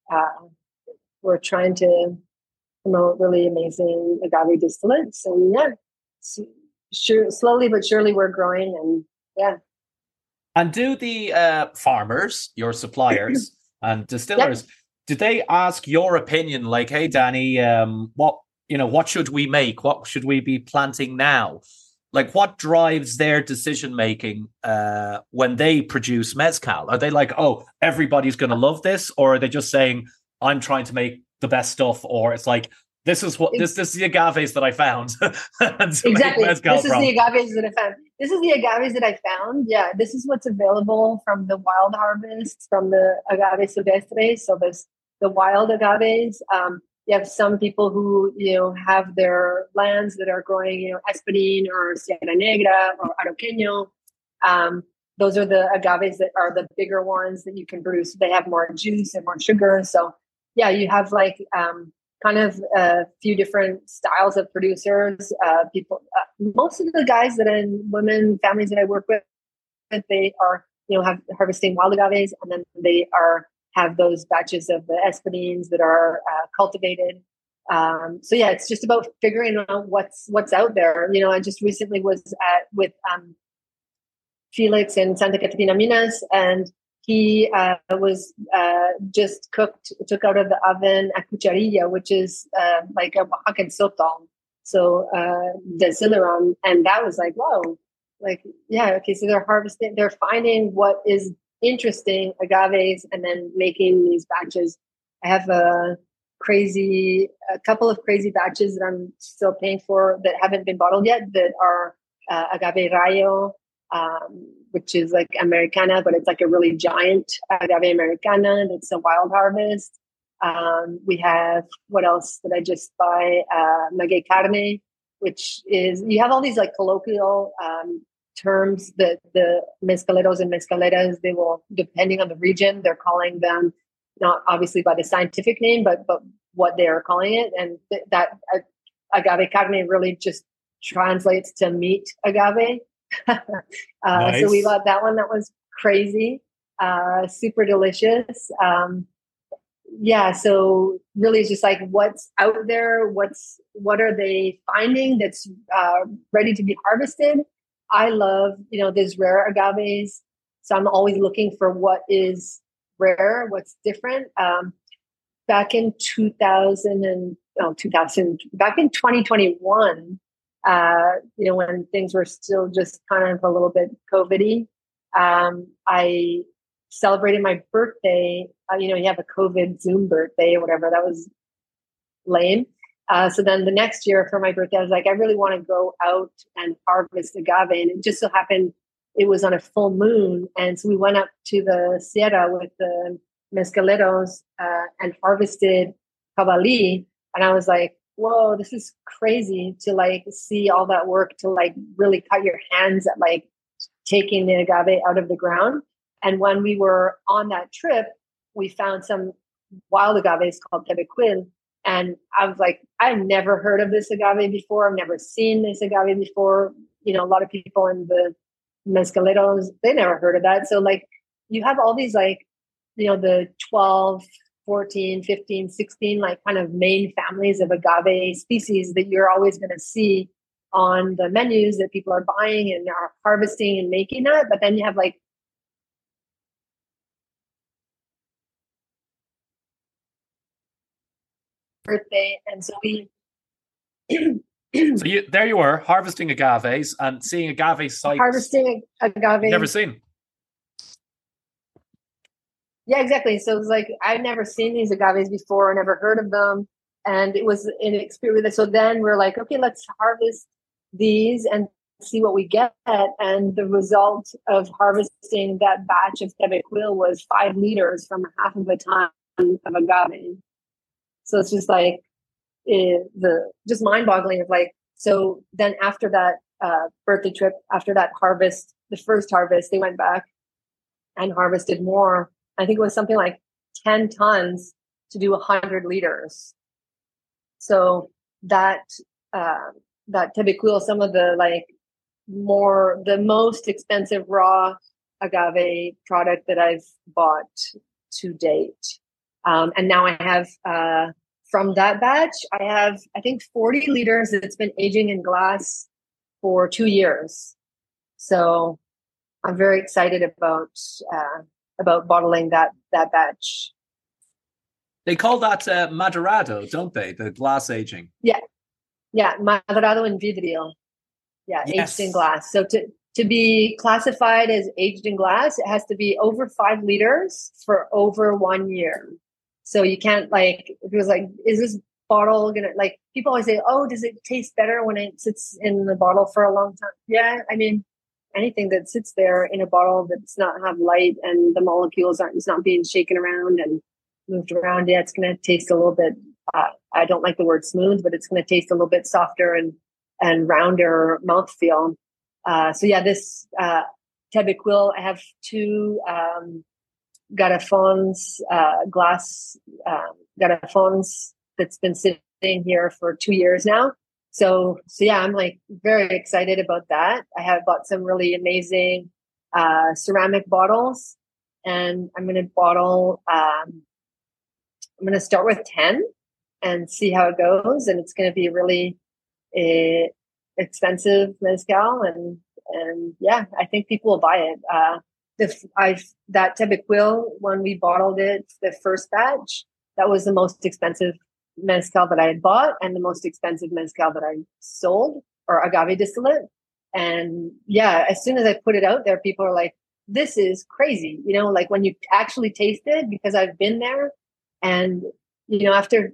trying to promote really amazing agave distillates. And yeah, sure, slowly but surely we're growing, and yeah. And do the farmers, your suppliers and distillers, did they ask your opinion? Like, hey, Danny, what should we make? What should we be planting now? Like, what drives their decision making when they produce mezcal? Are they like, oh, everybody's going to love this, or are they just saying, I'm trying to make the best stuff, or it's like, this is the agaves that I found. Exactly. This is the agaves that I found. This is the agaves that I found. Yeah, this is what's available from the wild harvests, from the agave silvestre. So there's the wild agaves. You have some people who have their lands that are growing espadín or Sierra Negra or Arauqueño. Those are the agaves that are the bigger ones that you can produce. They have more juice and more sugar. So yeah, you have like kind of a few different styles of producers. People, most of the guys women families that I work with, they are have harvesting wild agaves, and then they have those batches of the espadines that are cultivated. So yeah, it's just about figuring out what's out there. I just recently was with Felix in Santa Catarina Minas, and he was just took out of the oven a cucharilla, which is like a Oaxacan sotol. So the Cimarron, and that was like, whoa, like, yeah, okay. So they're finding what is interesting agaves and then making these batches. I have a couple of crazy batches that I'm still paying for that haven't been bottled yet, that are agave rayo, which is like Americana, but it's like a really giant agave Americana. That's a wild harvest. We have, what else did I just buy? Maguey Carne, which is, you have all these like colloquial terms that the mezcaleros and mezcaleras, they will, depending on the region, they're calling them not obviously by the scientific name, but what they are calling it. And that agave carne really just translates to meat agave. Nice. So we got that one. That was crazy, super delicious. Yeah, so really it's just like what's out there, what are they finding that's ready to be harvested. I love, there's rare agaves, so I'm always looking for what is rare, what's different. Back in 2021, when things were still just kind of a little bit COVID-y, I celebrated my birthday. You have a COVID Zoom birthday or whatever. That was lame. So then the next year for my birthday, I was like, I really want to go out and harvest agave. And it just so happened it was on a full moon. And so we went up to the Sierra with the mezcaleros and harvested jabalí. And I was like, whoa, this is crazy to like see all that work to like really cut your hands at like taking the agave out of the ground. And when we were on that trip, we found some wild agaves called tebequil. And I was like, I've never heard of this agave before. I've never seen this agave before. You know, a lot of people in the mezcaleros, they never heard of that. So like you have all these like, you know, the 12, 14, 15, 16, like kind of main families of agave species that you're always going to see on the menus that people are buying and are harvesting and making that. But then you have like birthday. And so we So there you were harvesting agaves and seeing agave sites. Harvesting agave. Never seen. Yeah, exactly. So it was like, I've never seen these agaves before, never heard of them. And it was an experience. So then we're like, okay, let's harvest these and see what we get. And the result of harvesting that batch of tebequil was 5 liters from half of a ton of agave. So it's just like, just mind-boggling of like, so then after that birthday trip, after that harvest, the first harvest, they went back and harvested more. I think it was something like 10 tons to do 100 liters. So that tebequil, some of the the most expensive raw agave product that I've bought to date. And now I have, from that batch, I have, I think 40 liters that's been aging in glass for 2 years. So I'm very excited about bottling that batch. They call that madurado, don't they? The glass aging. Yeah, madurado en vidrio. Yeah, yes. Aged in glass. So to be classified as aged in glass, it has to be over 5 liters for over 1 year. So you can't if it was like, is this bottle gonna, like, people always say, oh, does it taste better when it sits in the bottle for a long time? Yeah, I mean, anything that sits there in a bottle that's not have light and the molecules it's not being shaken around and moved around, yeah, it's going to taste a little bit, I don't like the word smooth, but it's going to taste a little bit softer and rounder mouthfeel. So yeah, this tebequil, I have 2 garrafons, glass garrafons that's been sitting here for 2 years now. So yeah, I'm like very excited about that. I have bought some really amazing ceramic bottles, and I'm going to bottle. I'm going to start with 10 and see how it goes. And it's going to be really expensive mezcal, and yeah, I think people will buy it. That tebequil, when we bottled it, the first batch, that was the most expensive mezcal that I had bought and the most expensive mezcal that I sold, or agave distillate. And yeah, as soon as I put it out there, people are like, this is crazy. You know, like when you actually taste it, because I've been there, and, you know, after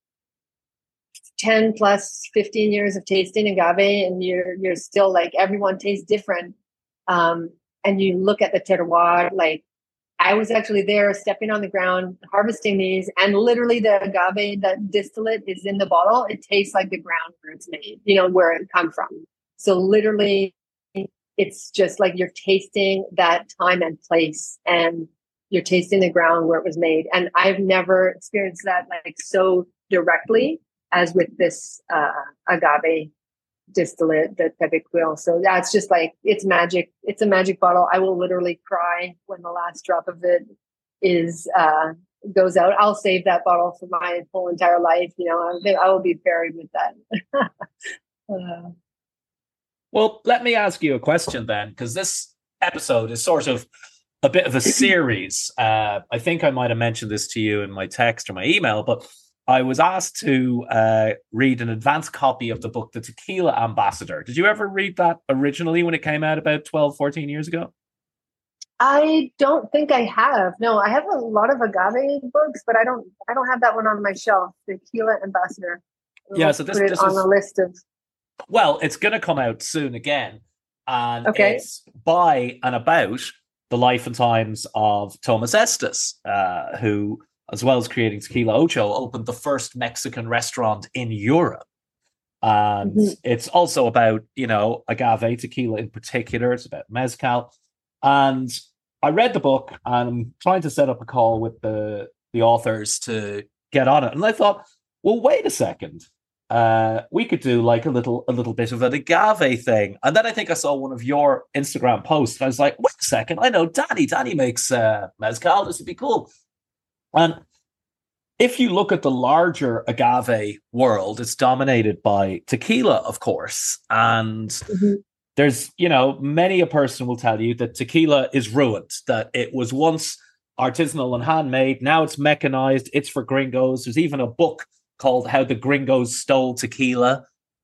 10 plus 15 years of tasting agave, and you're still like, everyone tastes different. And you look at the terroir, like, I was actually there stepping on the ground, harvesting these, and literally the agave, that distillate is in the bottle. It tastes like the ground where it's made, you know, where it come from. So literally it's just like you're tasting that time and place, and you're tasting the ground where it was made. And I've never experienced that like so directly as with this agave distillate, the tebequil. So that's just like, it's magic. It's a magic bottle. I will literally cry when the last drop of it goes out. I'll save that bottle for my whole entire life. You know, I will be buried with that. Well, let me ask you a question then, because this episode is sort of a bit of a series. I think I might have mentioned this to you in my text or my email, but I was asked to read an advanced copy of the book, The Tequila Ambassador. Did you ever read that originally when it came out about 12, 14 years ago? I don't think I have. No, I have a lot of agave books, but I don't have that one on my shelf, The Tequila Ambassador. Yeah, so this on the list of... Well, it's going to come out soon again. and Okay. it's by and about the life and times of Thomas Estes, who, as well as creating Tequila Ocho, opened the first Mexican restaurant in Europe. And it's also about, agave tequila in particular. It's about mezcal. And I read the book, and I'm trying to set up a call with the authors to get on it. And I thought, well, wait a second. We could do like a little bit of an agave thing. And then I think I saw one of your Instagram posts. And I was like, wait a second, I know Danny. Danny makes mezcal. This would be cool. And if you look at the larger agave world, it's dominated by tequila, of course. And there's, many a person will tell you that tequila is ruined, that it was once artisanal and handmade. Now it's mechanized. It's for gringos. There's even a book called How the Gringos Stole Tequila.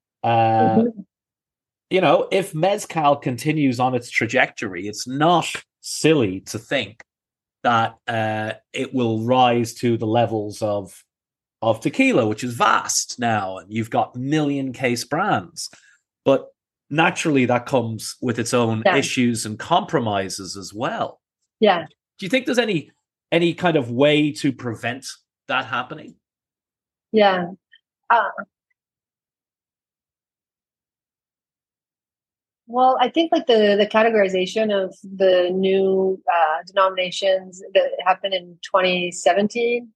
If mezcal continues on its trajectory, it's not silly to think that it will rise to the levels of tequila, which is vast now, and you've got million case brands. But naturally, that comes with its own issues and compromises as well. Yeah. Do you think there's any kind of way to prevent that happening? Yeah. Well, I think like the categorization of the new denominations that happened in 2017,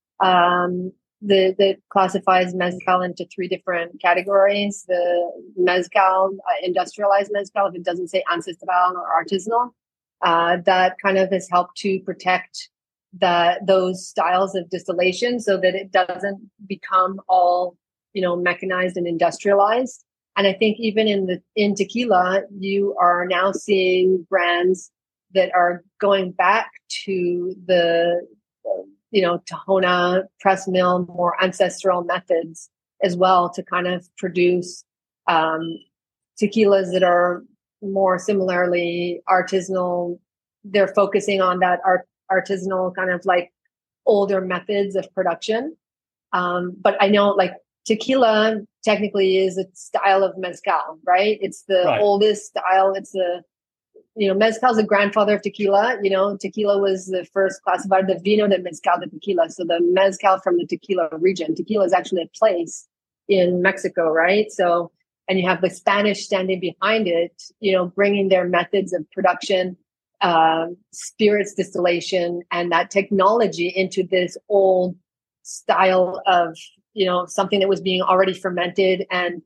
that classifies mezcal into 3 different categories. The mezcal, industrialized mezcal, if it doesn't say ancestral or artisanal, that kind of has helped to protect those styles of distillation so that it doesn't become all, mechanized and industrialized. And I think even in tequila, you are now seeing brands that are going back to the, Tahona press mill, more ancestral methods as well to kind of produce tequilas that are more similarly artisanal. They're focusing on that artisanal kind of like older methods of production. But I know like tequila technically is a style of mezcal, right? It's the oldest style. It's mezcal is the grandfather of tequila. Tequila was the first classified, the vino de mezcal de tequila. So the mezcal from the tequila region. Tequila is actually a place in Mexico, right? So, and you have the Spanish standing behind it, bringing their methods of production, spirits distillation, and that technology into this old style of, something that was being already fermented. And,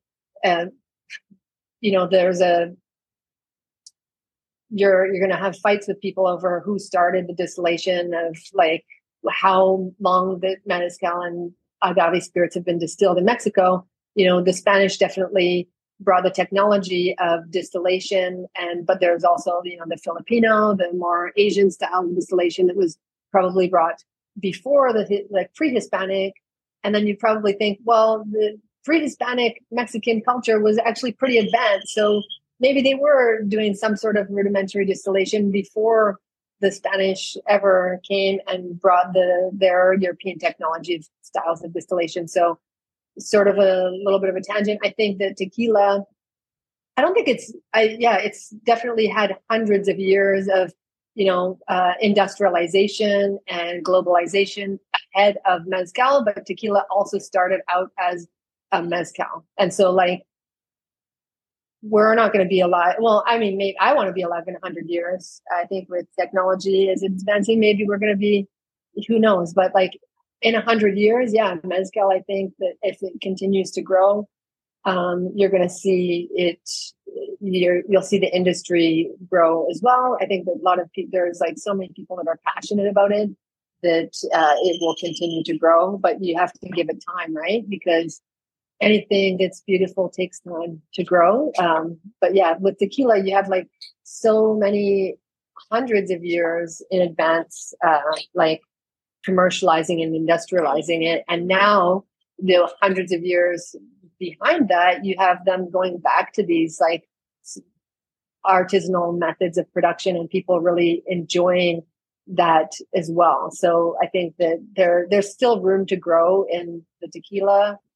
you're going to have fights with people over who started the distillation of like how long the mezcal and agave spirits have been distilled in Mexico. The Spanish definitely brought the technology of distillation, but there's also, the Filipino, the more Asian style distillation that was probably brought before the pre-Hispanic. And then you probably think, well, the pre-Hispanic Mexican culture was actually pretty advanced. So maybe they were doing some sort of rudimentary distillation before the Spanish ever came and brought their European technology styles of distillation. So sort of a little bit of a tangent. I think that tequila, I don't think it's definitely had hundreds of years of, industrialization and globalization ahead of mezcal, but tequila also started out as a mezcal. And so like, we're not going to be alive. Well, I mean, maybe I want to be alive in 100 years. I think with technology as advancing, maybe we're going to be, who knows, but like in 100 years, mezcal, I think that if it continues to grow, you're going to see it, you'll see the industry grow as well. I think that a lot of people, there's like so many people that are passionate about it that it will continue to grow, but you have to give it time, right? Because anything that's beautiful takes time to grow. But with tequila, you have like so many hundreds of years in advance, like commercializing and industrializing it. And now the hundreds of years behind that, you have them going back to these like artisanal methods of production and people really enjoying that as well. So I think that there's still room to grow in the tequila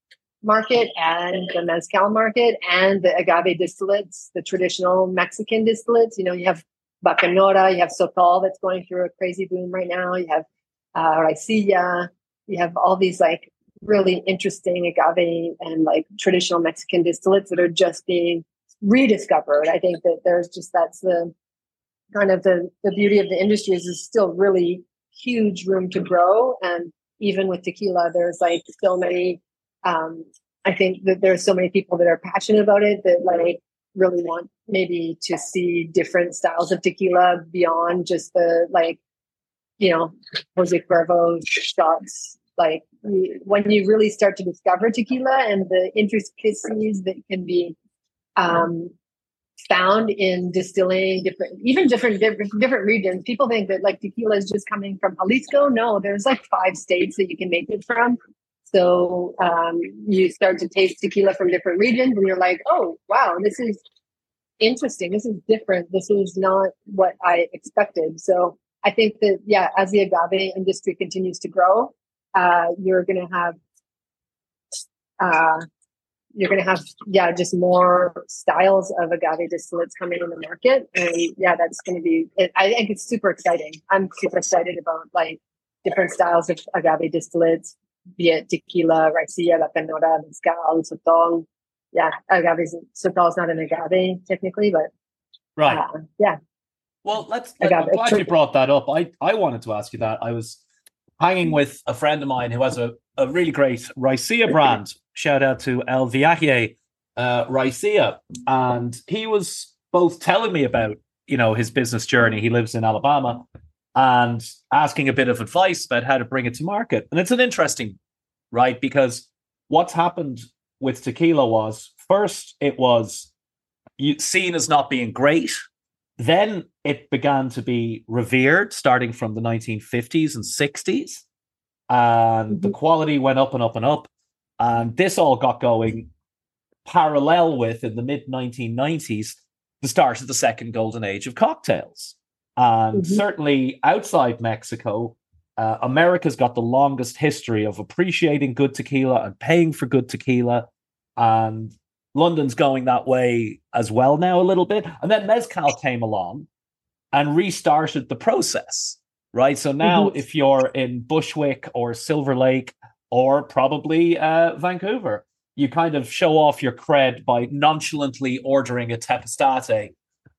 market and the mezcal market and the agave distillates, the traditional Mexican distillates. You know, you have Bacanora, you have Sotol that's going through a crazy boom right now. You have Raicilla. You have all these like really interesting agave and like traditional Mexican distillates that are just being rediscovered. I think that that's the kind of the beauty of the industry is still really huge room to grow. And even with tequila, there's like so many, I think that there's so many people that are passionate about it that like really want maybe to see different styles of tequila beyond just the like, you know, Jose Cuervo shots. Like when you really start to discover tequila and the intricacies that can be found in distilling different regions. People think that like tequila is just coming from Jalisco. No, there's like 5 states that you can make it from. So you start to taste tequila from different regions and you're like, oh, wow, this is interesting. This is different. This is not what I expected. So I think that, yeah, as the agave industry continues to grow, you're going to have, just more styles of agave distillates coming in the market. And yeah, that's going to be, I think it's super exciting. I'm super excited about like different styles of agave distillates, be it tequila, raicilla, la canora, mezcal, sotol. Yeah, sotol is not an agave technically, but right. Yeah. Well, I'm glad you brought that up. I wanted to ask you that. I was hanging with a friend of mine who has a really great raicilla brand. Shout out to El Viaje Raicilla. And he was both telling me about, you know, his business journey. He lives in Alabama, and asking a bit of advice about how to bring it to market. And it's an interesting, right? Because what's happened with tequila was first it was seen as not being great. Then it began to be revered starting from the 1950s and 60s. And the quality went up and up and up. And this all got going parallel with, in the mid-1990s, the start of the second golden age of cocktails. And certainly outside Mexico, America's got the longest history of appreciating good tequila and paying for good tequila. And London's going that way as well now a little bit. And then mezcal came along and restarted the process, right? So now if you're in Bushwick or Silver Lake or probably Vancouver, you kind of show off your cred by nonchalantly ordering a tepestate,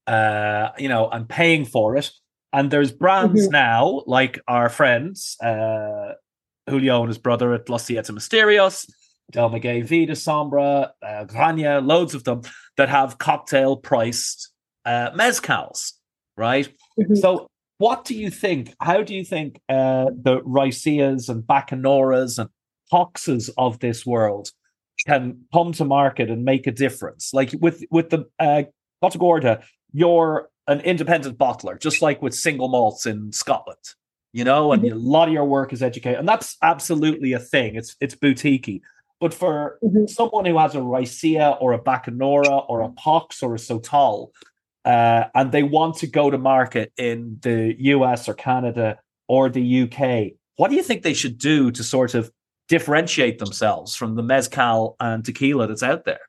and paying for it. And there's brands now, like our friends, Julio and his brother at Los Siete Misterios, Del Maguey, Vida Sombra, Grania, loads of them that have cocktail-priced mezcals, right? So what do you think? How do you think the Raicillas and Bacanoras and Hoxes of this world can come to market and make a difference? Like with the Cóta Gorda, you're an independent bottler, just like with single malts in Scotland, you know, and a lot of your work is educated, and that's absolutely a thing. It's boutiquey. But for someone who has a Raicilla or a Bacanora or a Pox or a Sotol, and they want to go to market in the US or Canada or the UK, what do you think they should do to sort of differentiate themselves from the mezcal and tequila that's out there?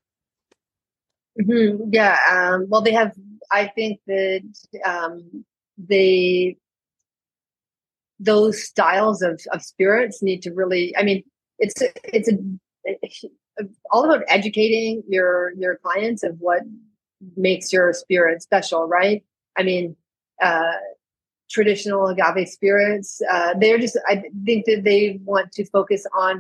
Yeah, well, they have. I think that those styles of spirits need to really. I mean, it's all about educating your clients of what makes your spirit special, right? I mean, traditional agave spirits, they're just. I think that they want to focus on,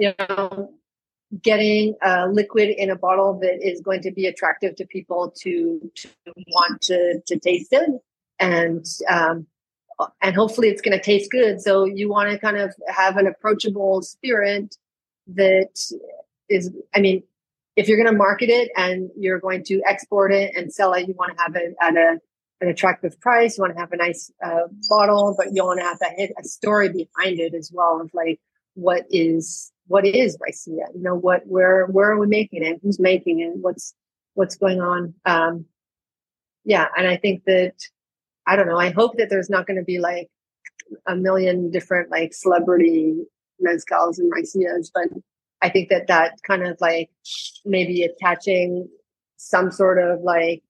getting a liquid in a bottle that is going to be attractive to people to want to taste it, and hopefully it's going to taste good. So you want to kind of have an approachable spirit that is, I mean, if you're going to market it and you're going to export it and sell it, you want to have it at an attractive price. You want to have a nice bottle, but you want to have a story behind it as well, of like what is Raicilla? Where are we making it? Who's making it? What's going on? Yeah, and I think that, I don't know. I hope that there's not going to be like a million different like celebrity mezcals and Raicillas, but I think that kind of like maybe attaching some sort of like,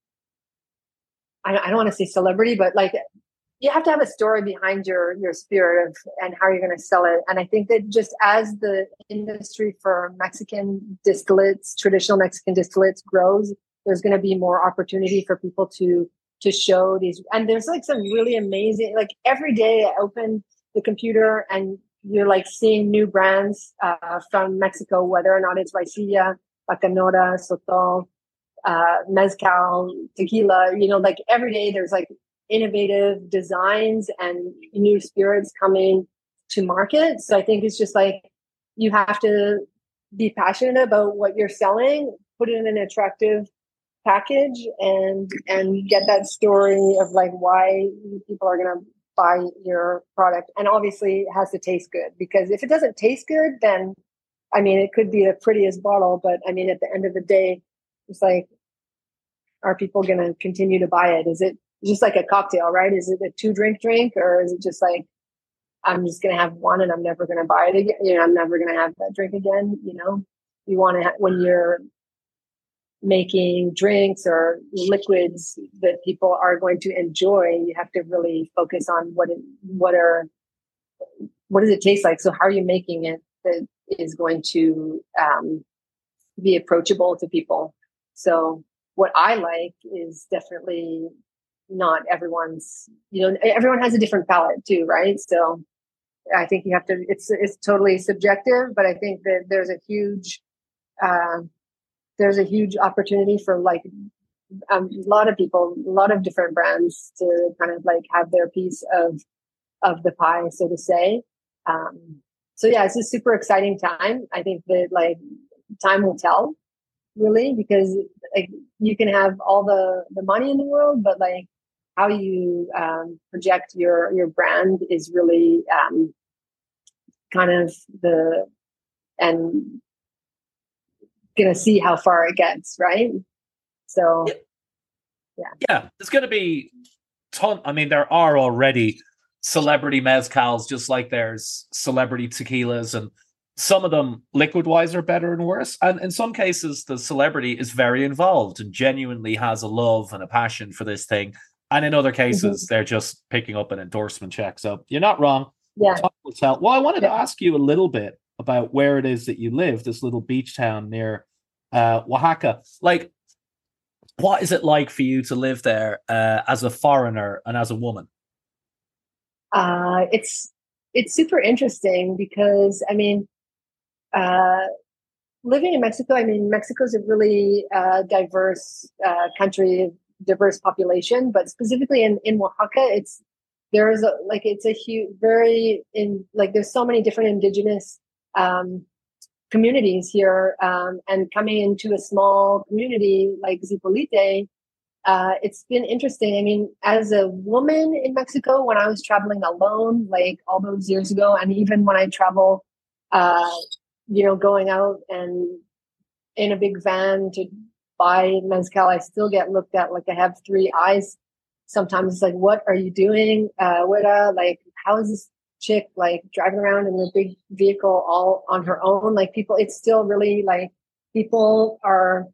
I don't want to say celebrity, but like you have to have a story behind your spirit of and how you're going to sell it. And I think that just as the industry for Mexican distillates, traditional Mexican distillates grows, there's going to be more opportunity for people to show these. And there's like some really amazing, like every day I open the computer and you're like seeing new brands from Mexico, whether or not it's Raicilla, Bacanora, Sotol, Mezcal, tequila, like every day there's like innovative designs and new spirits coming to market. So I think it's just like you have to be passionate about what you're selling, put it in an attractive package, and get that story of like why people are going to buy your product. And obviously it has to taste good, because if it doesn't taste good, then I mean it could be the prettiest bottle, but I mean at the end of the day, it's like, are people going to continue to buy it? Is it just like a cocktail, right? Is it a 2-drink drink, or is it just like, I'm just going to have one and I'm never going to buy it again? I'm never going to have that drink again. You want to, when you're making drinks or liquids that people are going to enjoy, you have to really focus on what does it taste like? So how are you making it that is going to be approachable to people? So what I like is definitely not everyone's, everyone has a different palate too, right? So I think you have to, it's totally subjective, but I think that there's a huge opportunity for like a lot of people, a lot of different brands to kind of like have their piece of the pie, so to say. So yeah, it's a super exciting time. I think that like time will tell, really, because like you can have all the money in the world, but like how you project your brand is really kind of and gonna see how far it gets, right? So yeah, there's gonna be there are already celebrity mezcals, just like there's celebrity tequilas, and some of them liquid wise are better and worse, and in some cases the celebrity is very involved and genuinely has a love and a passion for this thing, and in other cases they're just picking up an endorsement check. So you're not wrong. Yeah. Well, I wanted to ask you a little bit about where it is that you live, this little beach town near Oaxaca. Like, what is it like for you to live there as a foreigner and as a woman? It's super interesting because I mean, living in Mexico, I mean, Mexico is a really diverse country, diverse population, but specifically in Oaxaca, there's a huge, there's so many different indigenous communities here, and coming into a small community like Zipolite, it's been interesting. I mean, as a woman in Mexico, when I was traveling alone, like all those years ago, and even when I travel, going out and in a big van to buy mezcal, I still get looked at like I have 3 eyes. Sometimes it's like, what are you doing? Like, how is this chick like driving around in a big vehicle all on her own? Like people, it's still really like people are,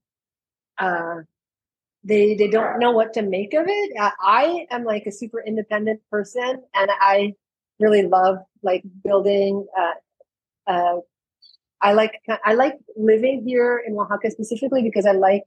they don't know what to make of it. I am like a super independent person, and I really love like building. I like living here in Oaxaca specifically because I like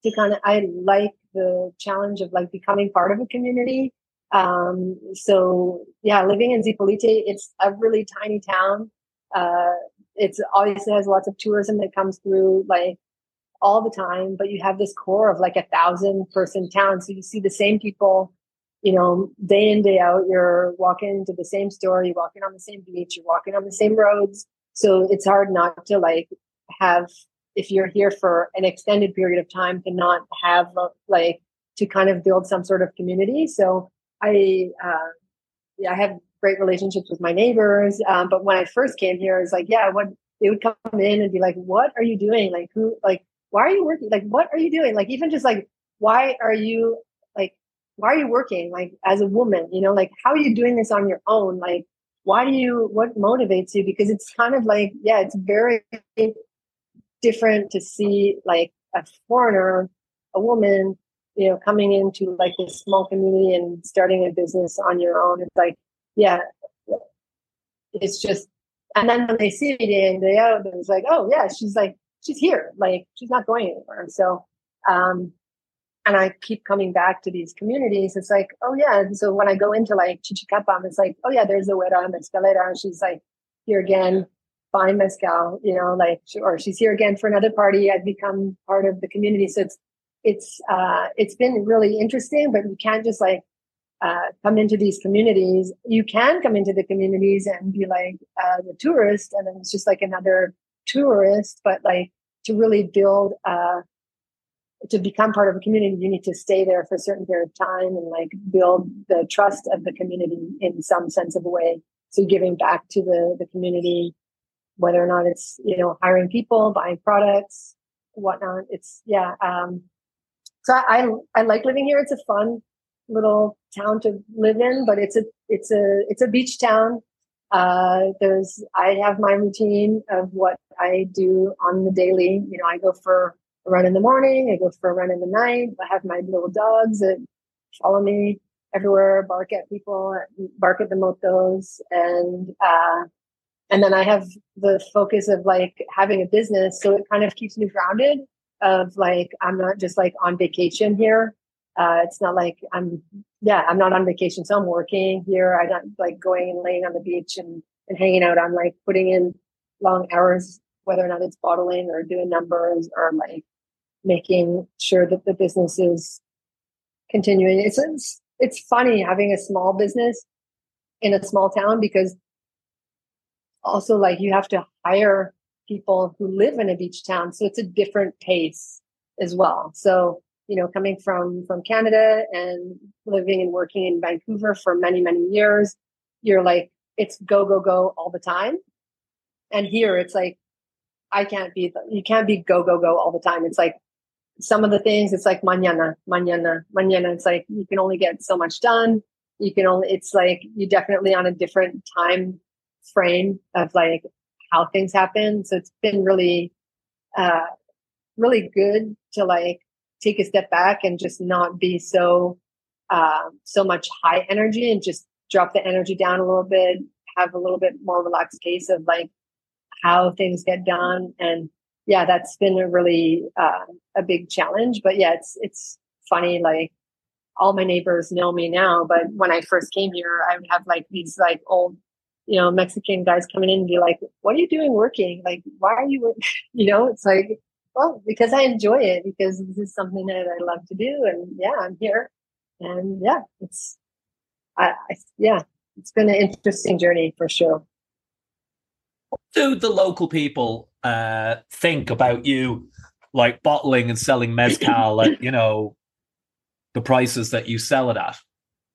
the challenge of like becoming part of a community. So yeah, living in Zipolite, it's a really tiny town. It's obviously has lots of tourism that comes through like all the time, but you have this core of like 1,000-person town. So you see the same people, day in, day out. You're walking to the same store, you're walking on the same beach, you're walking on the same roads. So it's hard not to like have, if you're here for an extended period of time, to not have like to kind of build some sort of community. So I have great relationships with my neighbors. But when I first came here, it's like, they would come in and be like, what are you doing? Like, why are you working? Like, what are you doing? Like, even just like, why are you working? Like as a woman, like, how are you doing this on your own? Like, what motivates you? Because it's kind of like, yeah, it's very different to see like a foreigner, a woman, coming into like this small community and starting a business on your own. It's like, yeah, it's just, and then when they see me day in, day out, it's like, oh yeah, she's here. Like she's not going anywhere. So, and I keep coming back to these communities. It's like, oh yeah. So when I go into like Chichicapam, it's like, oh yeah, there's a Wera Mezcalera. And she's like here again, buying mezcal, or she's here again for another party. I've become part of the community. So it's been really interesting, but you can't just like come into these communities. You can come into the communities and be like the tourist, and then it's just like another tourist. But like to really build, to become part of a community, you need to stay there for a certain period of time and like build the trust of the community in some sense of a way. So giving back to the community, whether or not it's hiring people, buying products, whatnot. It's so I like living here. It's a fun little town to live in, but it's a beach town. I have my routine of what I do on the daily. I go for a run in the morning. I go for a run in the night. I have my little dogs that follow me everywhere, bark at people, bark at the motos, and then I have the focus of like having a business, so it kind of keeps me grounded. Of like, I'm not just like on vacation here. It's not like I'm not on vacation, so I'm working here. I'm not like going and laying on the beach and hanging out. I'm like putting in long hours, whether or not it's bottling or doing numbers or like making sure that the business is continuing. It's funny having a small business in a small town, because also like you have to hire people who live in a beach town. So it's a different pace as well. So, coming from Canada and living and working in Vancouver for many, many years, you're like, it's go, go, go all the time. And here it's like, you can't be go, go, go all the time. It's like some of the things, it's like mañana. It's like, you can only get so much done. It's like, you're definitely on a different time frame of like how things happen. So it's been really, really good to like take a step back and just not be so much high energy, and just drop the energy down a little bit, have a little bit more relaxed pace of like how things get done. And yeah, that's been a really a big challenge. But yeah, it's funny, like all my neighbors know me now, but when I first came here, I would have like these like old Mexican guys coming in and be like, what are you doing working? Like, why are you working? It's like, well, because I enjoy it, because this is something that I love to do. And yeah, I'm here. And yeah, it's been an interesting journey for sure. What do the local people think about you, like bottling and selling mezcal at, the prices that you sell it at?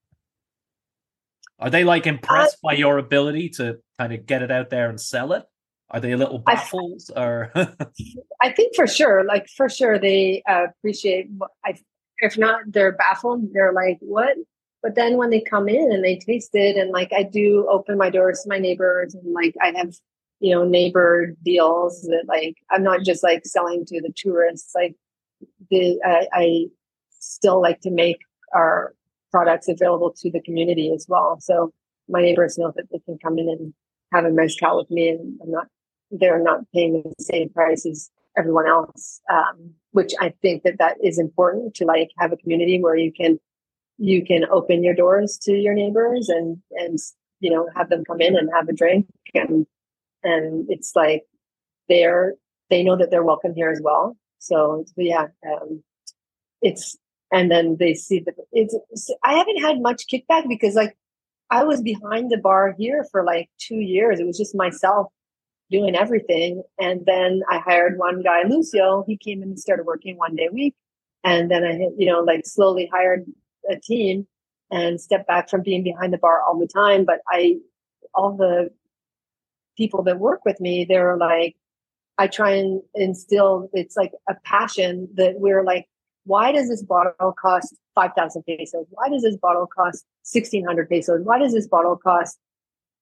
Are they like impressed by your ability to kind of get it out there and sell it? Are they a little baffled? Or I think for sure they appreciate. If not, they're baffled. They're like, "What?" But then when they come in and they taste it, and like I do open my doors to my neighbors, and like I have neighbor deals that like I'm not just like selling to the tourists. Like I still like to make our products available to the community as well. So my neighbors know that they can come in and have a mezcal with me, and they're not paying the same price as everyone else. Which I think that is important, to like have a community where you can open your doors to your neighbors and have them come in and have a drink, and it's like they know that they're welcome here as well. So yeah, and then they see that I haven't had much kickback, because like I was behind the bar here for like 2 years. It was just myself doing everything. And then I hired one guy, Lucio. He came in and started working 1 day a week. And then I, like slowly hired a team and stepped back from being behind the bar all the time. But all the people that work with me, they're like, I try and instill, it's like a passion that we're like, why does this bottle cost 5,000 pesos? Why does this bottle cost 1,600 pesos? Why does this bottle cost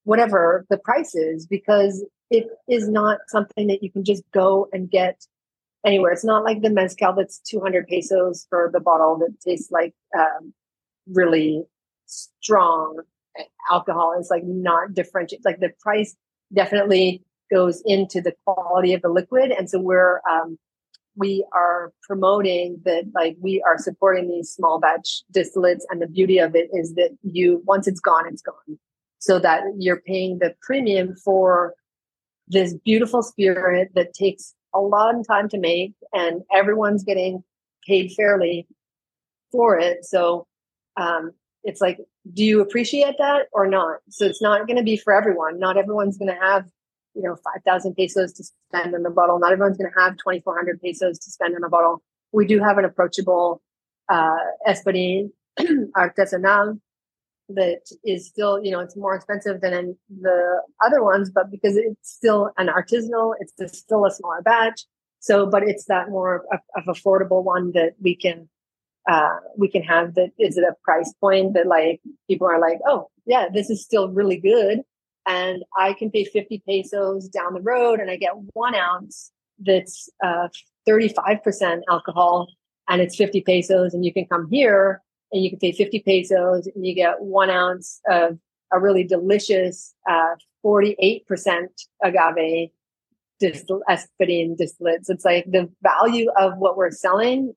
whatever the price is, because it is not something that you can just go and get anywhere. It's not like the mezcal that's 200 pesos for the bottle that tastes like really strong alcohol. It's like not differentiated. Like the price definitely goes into the quality of the liquid. And so we are promoting that, like, we are supporting these small batch distillates. And the beauty of it is that once it's gone, it's gone. So that you're paying the premium for this beautiful spirit that takes a long time to make, and everyone's getting paid fairly for it. So it's like, do you appreciate that or not? So it's not going to be for everyone. Not everyone's going to have 5,000 pesos to spend on the bottle. Not everyone's going to have 2,400 pesos to spend on a bottle. We do have an approachable Espadin artesanal that is still, it's more expensive than the other ones, but because it's still an artisanal, it's still a smaller batch. So, but it's that more of affordable one that we can have, that is at a price point that, like, people are like, oh yeah, this is still really good. And I can pay 50 pesos down the road and I get 1 ounce that's 35% alcohol, and it's 50 pesos. And you can come here and you can pay 50 pesos and you get 1 ounce of a really delicious 48% agave Espadin distillate. So it's like the value of what we're selling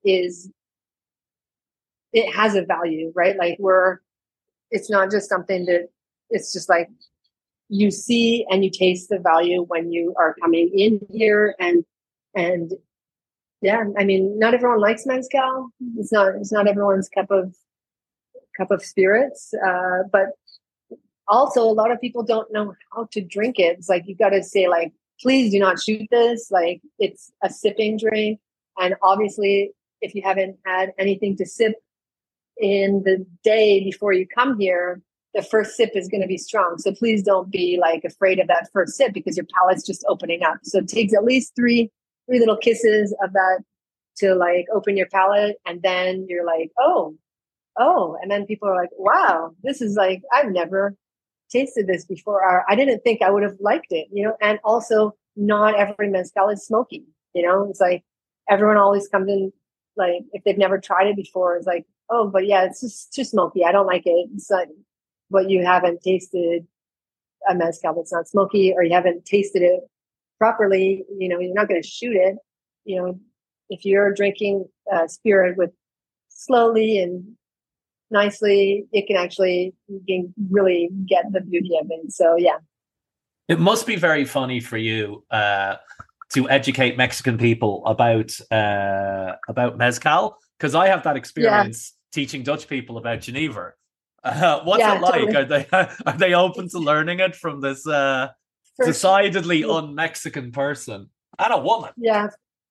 it has a value, right? Like it's not just something that it's just like you see and you taste the value when you are coming in here. And yeah, I mean, not everyone likes mezcal. It's not everyone's cup of spirits. But also a lot of people don't know how to drink it. It's like, you got to say, like, please do not shoot this. Like, it's a sipping drink. And obviously if you haven't had anything to sip in the day before you come here, the first sip is going to be strong. So please don't be like afraid of that first sip, because your palate's just opening up. So it takes at least three little kisses of that to like open your palate. And then you're like, oh. And then people are like, wow, this is like, I've never tasted this before. Or I didn't think I would have liked it, and also not every mezcal is smoky, it's like everyone always comes in, like, if they've never tried it before, it's like, oh, but yeah, it's just too smoky. I don't like it. It's like, but you haven't tasted a mezcal that's not smoky, or you haven't tasted it properly. You're not going to shoot it. If you're drinking spirit with slowly and nicely, you can really get the beauty of it. So yeah, it must be very funny for you to educate Mexican people about mezcal, because I have that experience teaching Dutch people about Genever. What's it like? Totally. Are they open to learning it from this decidedly un-Mexican person and a woman? Yeah,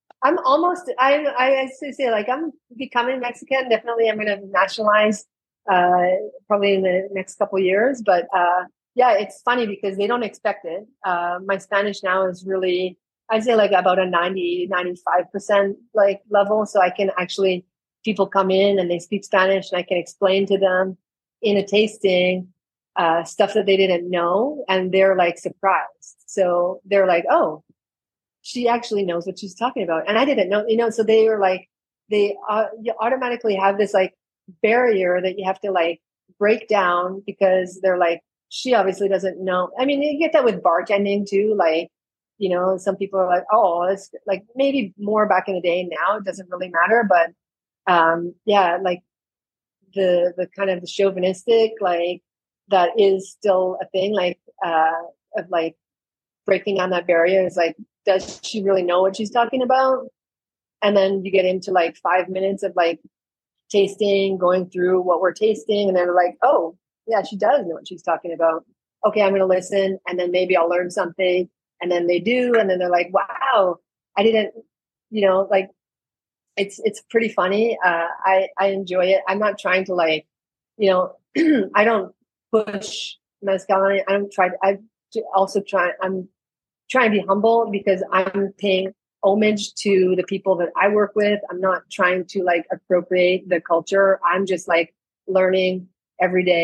I say, like, I'm becoming Mexican. Definitely, I'm going to nationalize probably in the next couple of years. But yeah, it's funny because they don't expect it. My Spanish now is really, I'd say, like about a 90-95% like level. So I can actually, people come in and they speak Spanish, and I can explain to them in a tasting stuff that they didn't know, and they're like surprised. So they're like, oh, she actually knows what she's talking about, and I didn't know, so they were like, you automatically have this like barrier that you have to like break down, because they're like, she obviously doesn't know. I mean, you get that with bartending too, like, some people are like, oh, it's like, maybe more back in the day. Now it doesn't really matter, but yeah, like the kind of the chauvinistic, like, that is still a thing, like of like breaking down that barrier is like, does she really know what she's talking about? And then you get into like 5 minutes of like tasting, going through what we're tasting, and they're like, oh yeah, she does know what she's talking about. Okay, I'm going to listen, and then maybe I'll learn something. And then they do, and then they're like, wow, I didn't, like, it's pretty funny. I enjoy it. I'm not trying to like, I don't push mezcal. I don't try. I'm trying to be humble, because I'm paying homage to the people that I work with. I'm not trying to like appropriate the culture. I'm just like learning every day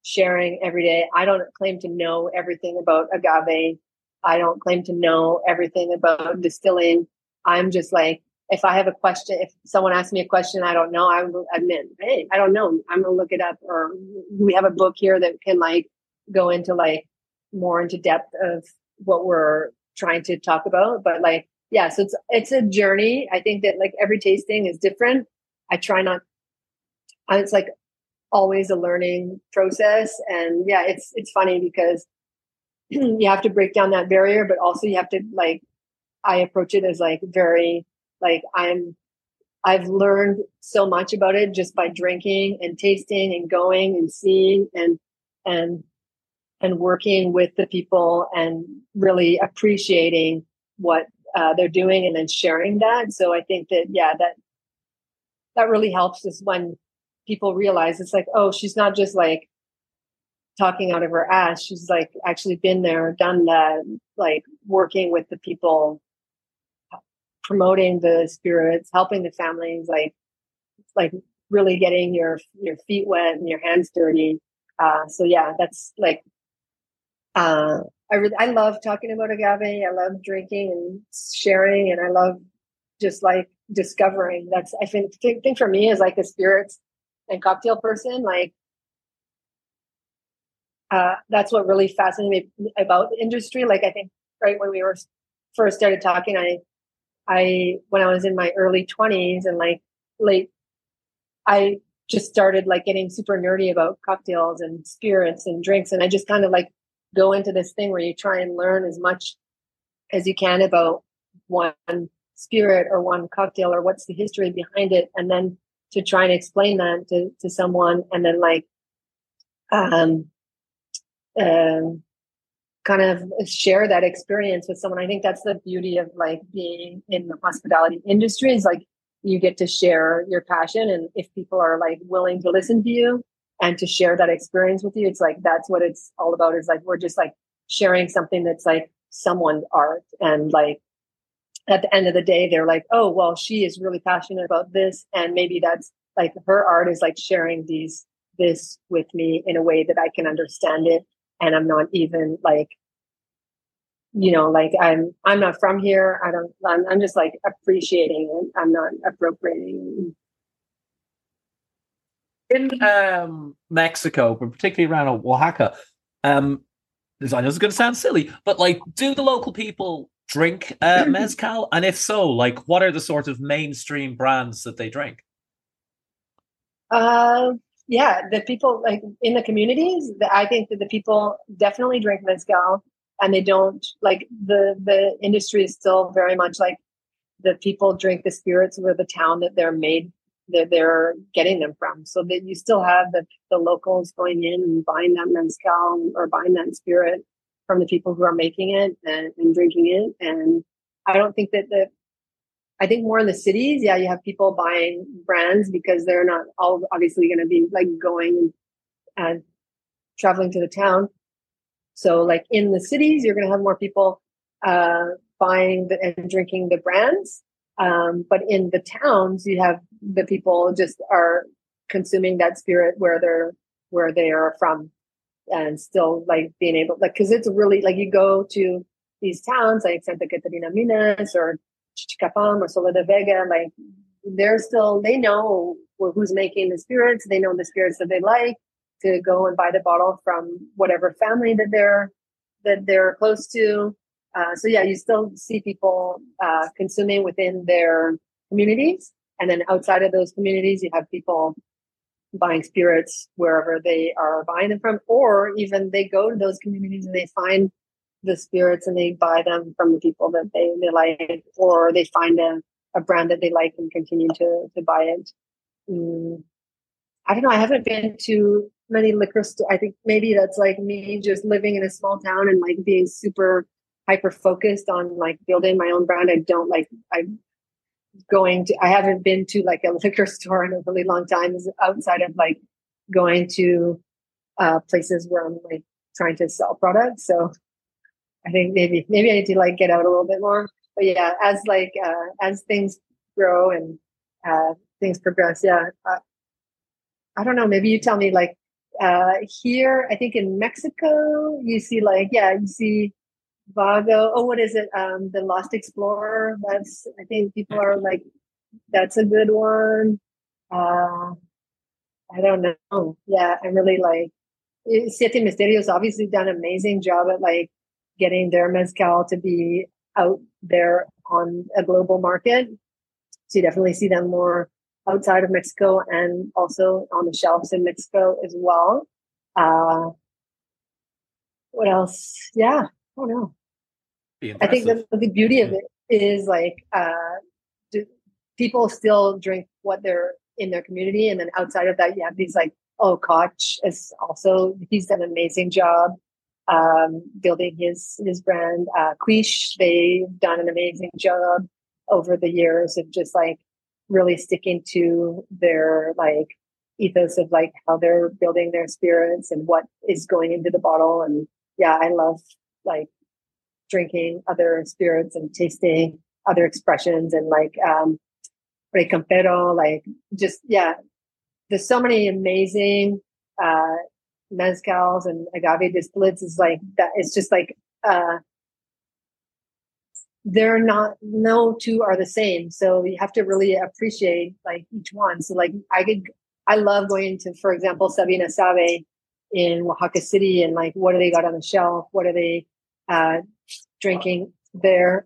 sharing every day. I don't claim to know everything about agave. I don't claim to know everything about distilling. I'm just like, if I have a question, if someone asks me a question I don't know, I will admit, hey, I don't know. I'm gonna look it up. Or we have a book here that can like go into like more into depth of what we're trying to talk about. But like, yeah, so it's a journey. I think that like every tasting is different. I try not. It's like always a learning process, and yeah, it's funny because you have to break down that barrier, but also you have to like. I approach it as like very like I've learned so much about it just by drinking and tasting and going and seeing and working with the people and really appreciating what they're doing and then sharing that. So I think that, yeah, that really helps us when people realize it's like, oh, she's not just like talking out of her ass. She's like actually been there, done that, like working with the people, promoting the spirits, helping the families, like really getting your feet wet and your hands dirty. So yeah, that's like, I love talking about agave. I love drinking and sharing, and I love just like discovering. That's I think for me as like a spirits and cocktail person, like that's what really fascinated me about the industry. Like I think right when we were first started talking, I when I was in my early 20s and like late, I just started like getting super nerdy about cocktails and spirits and drinks, and I just kind of like go into this thing where you try and learn as much as you can about one spirit or one cocktail or what's the history behind it, and then to try and explain that to someone, and then like kind of share that experience with someone. I think that's the beauty of like being in the hospitality industry is like you get to share your passion, and if people are like willing to listen to you and to share that experience with you, it's like that's what it's all about, is like we're just like sharing something that's like someone's art, and like at the end of the day they're like, oh well, she is really passionate about this, and maybe that's like her art is like sharing this with me in a way that I can understand it, and I'm not even like, you know, like I'm not from here. I'm just like appreciating it. I'm not appropriating. In Mexico, but particularly around Oaxaca, I know this is going to sound silly, but like, do the local people drink mezcal? And if so, like, what are the sort of mainstream brands that they drink? Yeah, the people like in the communities, I think that the people definitely drink mezcal, and they don't like the industry is still very much like the people drink the spirits of the town that they're made, that they're getting them from. So that you still have the locals going in and buying that mezcal or buying that spirit from the people who are making it and drinking it. And I don't think that I think more in the cities, yeah, you have people buying brands because they're not all obviously going to be like going and traveling to the town. So like in the cities, you're going to have more people buying and drinking the brands. But in the towns, you have the people just are consuming that spirit where they are from, and still like being able, like, because it's really like you go to these towns like Santa Catarina Minas or Chichicapam or Sola de Vega, like they know who's making the spirits. They know the spirits that they like, to go and buy the bottle from whatever family that they're close to. So yeah, you still see people consuming within their communities, and then outside of those communities, you have people buying spirits wherever they are buying them from, or even they go to those communities and they find the spirits and they buy them from the people that they like, or they find a brand that they like and continue to buy it. I don't know. I haven't been to many liquor stores. I think maybe that's like me just living in a small town and like being super hyper focused on like building my own brand. I haven't been to like a liquor store in a really long time, outside of like going to places where I'm like trying to sell products. So I think maybe I need to like get out a little bit more. But yeah, as things grow and things progress, yeah. I don't know. Maybe you tell me, like, Here, I think in Mexico, you see you see Vago. Oh, what is it? The Lost Explorer. I think people are like, that's a good one. I don't know. Yeah, I'm really like, Siete Misterios obviously done an amazing job at like getting their mezcal to be out there on a global market. So you definitely see them more outside of Mexico and also on the shelves in Mexico as well. What else? Yeah, I don't know. I think the beauty of it is like people still drink what they're in their community, and then outside of that, you have these like Koch is also, he's done an amazing job building his brand. Quiche, they've done an amazing job over the years of just like really sticking to their like ethos of like how they're building their spirits and what is going into the bottle. And yeah, I love like drinking other spirits and tasting other expressions and like Rey Campero, like just there's so many amazing mezcals and agave distillates. Is like that. It's just like they're not. No two are the same. So you have to really appreciate like each one. So like I love going to, for example, Sabina Sabe in Oaxaca City, and like what do they got on the shelf? What are they drinking there?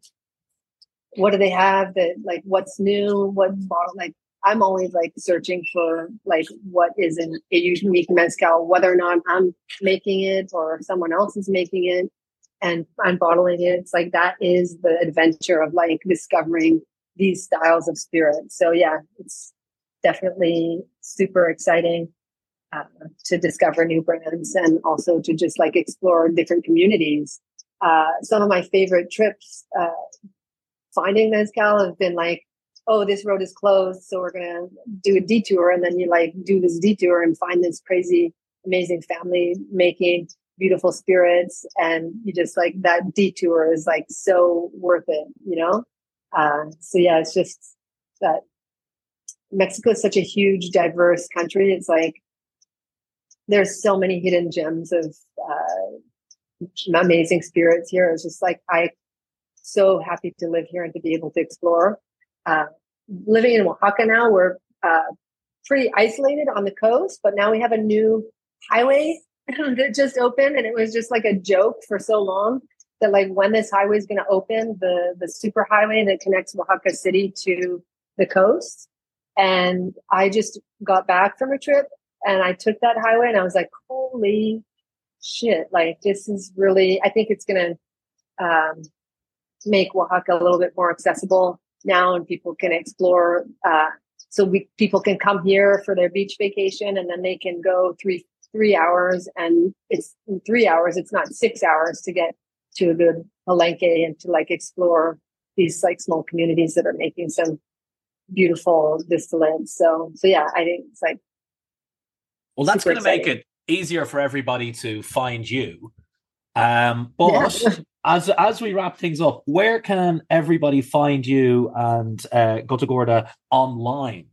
What do they have that like what's new? What bottle? Like I'm always like searching for like what is a unique mezcal, whether or not I'm making it or someone else is making it and I'm bottling it. It's like that is the adventure of like discovering these styles of spirit. So yeah, it's definitely super exciting to discover new brands and also to just like explore different communities. Some of my favorite trips finding mezcal have been like, oh, this road is closed, so we're gonna do a detour, and then you like do this detour and find this crazy, amazing family making beautiful spirits, and you just like that detour is like so worth it, you know. So yeah, it's just that Mexico is such a huge, diverse country. It's like there's so many hidden gems of amazing spirits here. It's just like I so happy to live here and to be able to explore. Living in Oaxaca now, we're pretty isolated on the coast, but now we have a new highway that just opened, and it was just like a joke for so long that like when this highway is going to open, the super highway that connects Oaxaca City to the coast. And I just got back from a trip and I took that highway and I was like, holy shit, like this is really, I think it's going to make Oaxaca a little bit more accessible now, and people can explore. People can come here for their beach vacation, and then they can go three hours, and it's in 3 hours. It's not 6 hours to get to a good Palenque and to like explore these like small communities that are making some beautiful distillates. So yeah, I think it's like, well, that's going to make it easier for everybody to find you. But as we wrap things up, where can everybody find you and Gota Gorda online?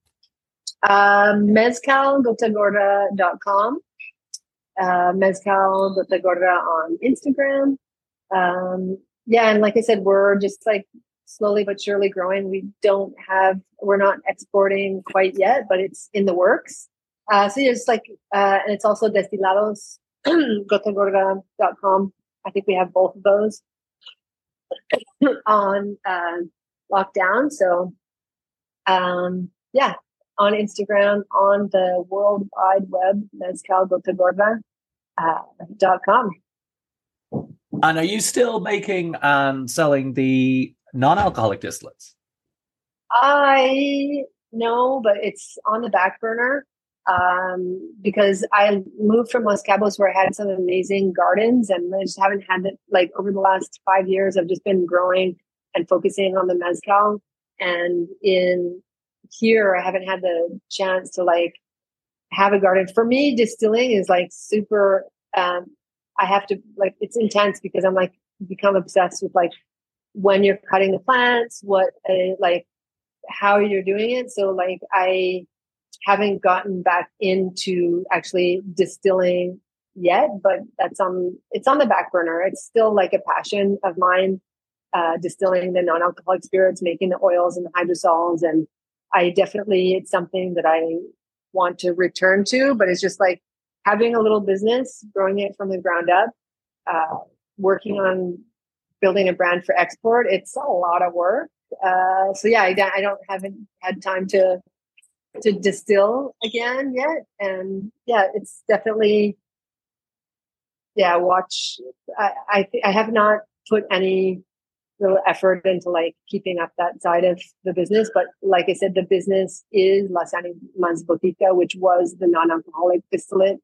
Mezcalgotagorda.com, Mezcal Gota Gorda on Instagram. And like I said, we're just like slowly but surely growing. We're not exporting quite yet, but it's in the works. So it's like, and it's also Destilados, gotagorda.com. I think we have both of those on lockdown. So, on Instagram, on the World Wide Web, mezcalgotagorda.com. And are you still making and selling the non-alcoholic distillates? No, but it's on the back burner. Because I moved from Los Cabos where I had some amazing gardens, and I just haven't had it like over the last 5 years. I've just been growing and focusing on the mezcal, and in here I haven't had the chance to like have a garden. For me, distilling is like super. I have to like, it's intense because I'm like become obsessed with like when you're cutting the plants, like how you're doing it. So like haven't gotten back into actually distilling yet, but it's on the back burner. It's still like a passion of mine, distilling the non-alcoholic spirits, making the oils and the hydrosols. And it's something that I want to return to, but it's just like having a little business, growing it from the ground up, working on building a brand for export. It's a lot of work. So yeah, I haven't had time to distill again yet. And yeah, it's definitely, watch. I have not put any real effort into like keeping up that side of the business. But like I said, the business is Las Animas Botica, which was the non-alcoholic distillate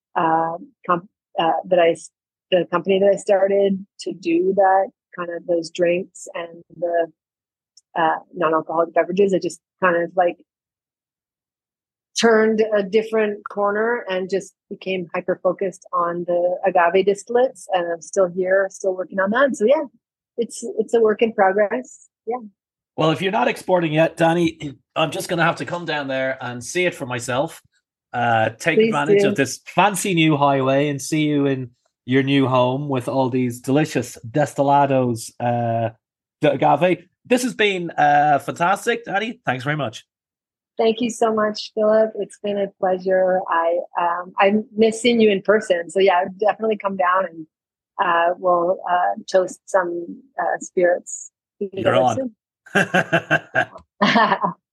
the company that I started to do that, kind of those drinks and the non-alcoholic beverages. I just kind of like turned a different corner and just became hyper-focused on the agave distillates. And I'm still here, still working on that. So yeah, it's a work in progress. Yeah. Well, if you're not exporting yet, Danny, I'm just going to have to come down there and see it for myself. Take Please advantage do. of this fancy new highway and see you in your new home with all these delicious destillados de agave. This has been fantastic, Danny. Thanks very much. Thank you so much, Philip. It's been a pleasure. I'm missing you in person. So yeah, definitely come down and we'll toast some spirits. You're on.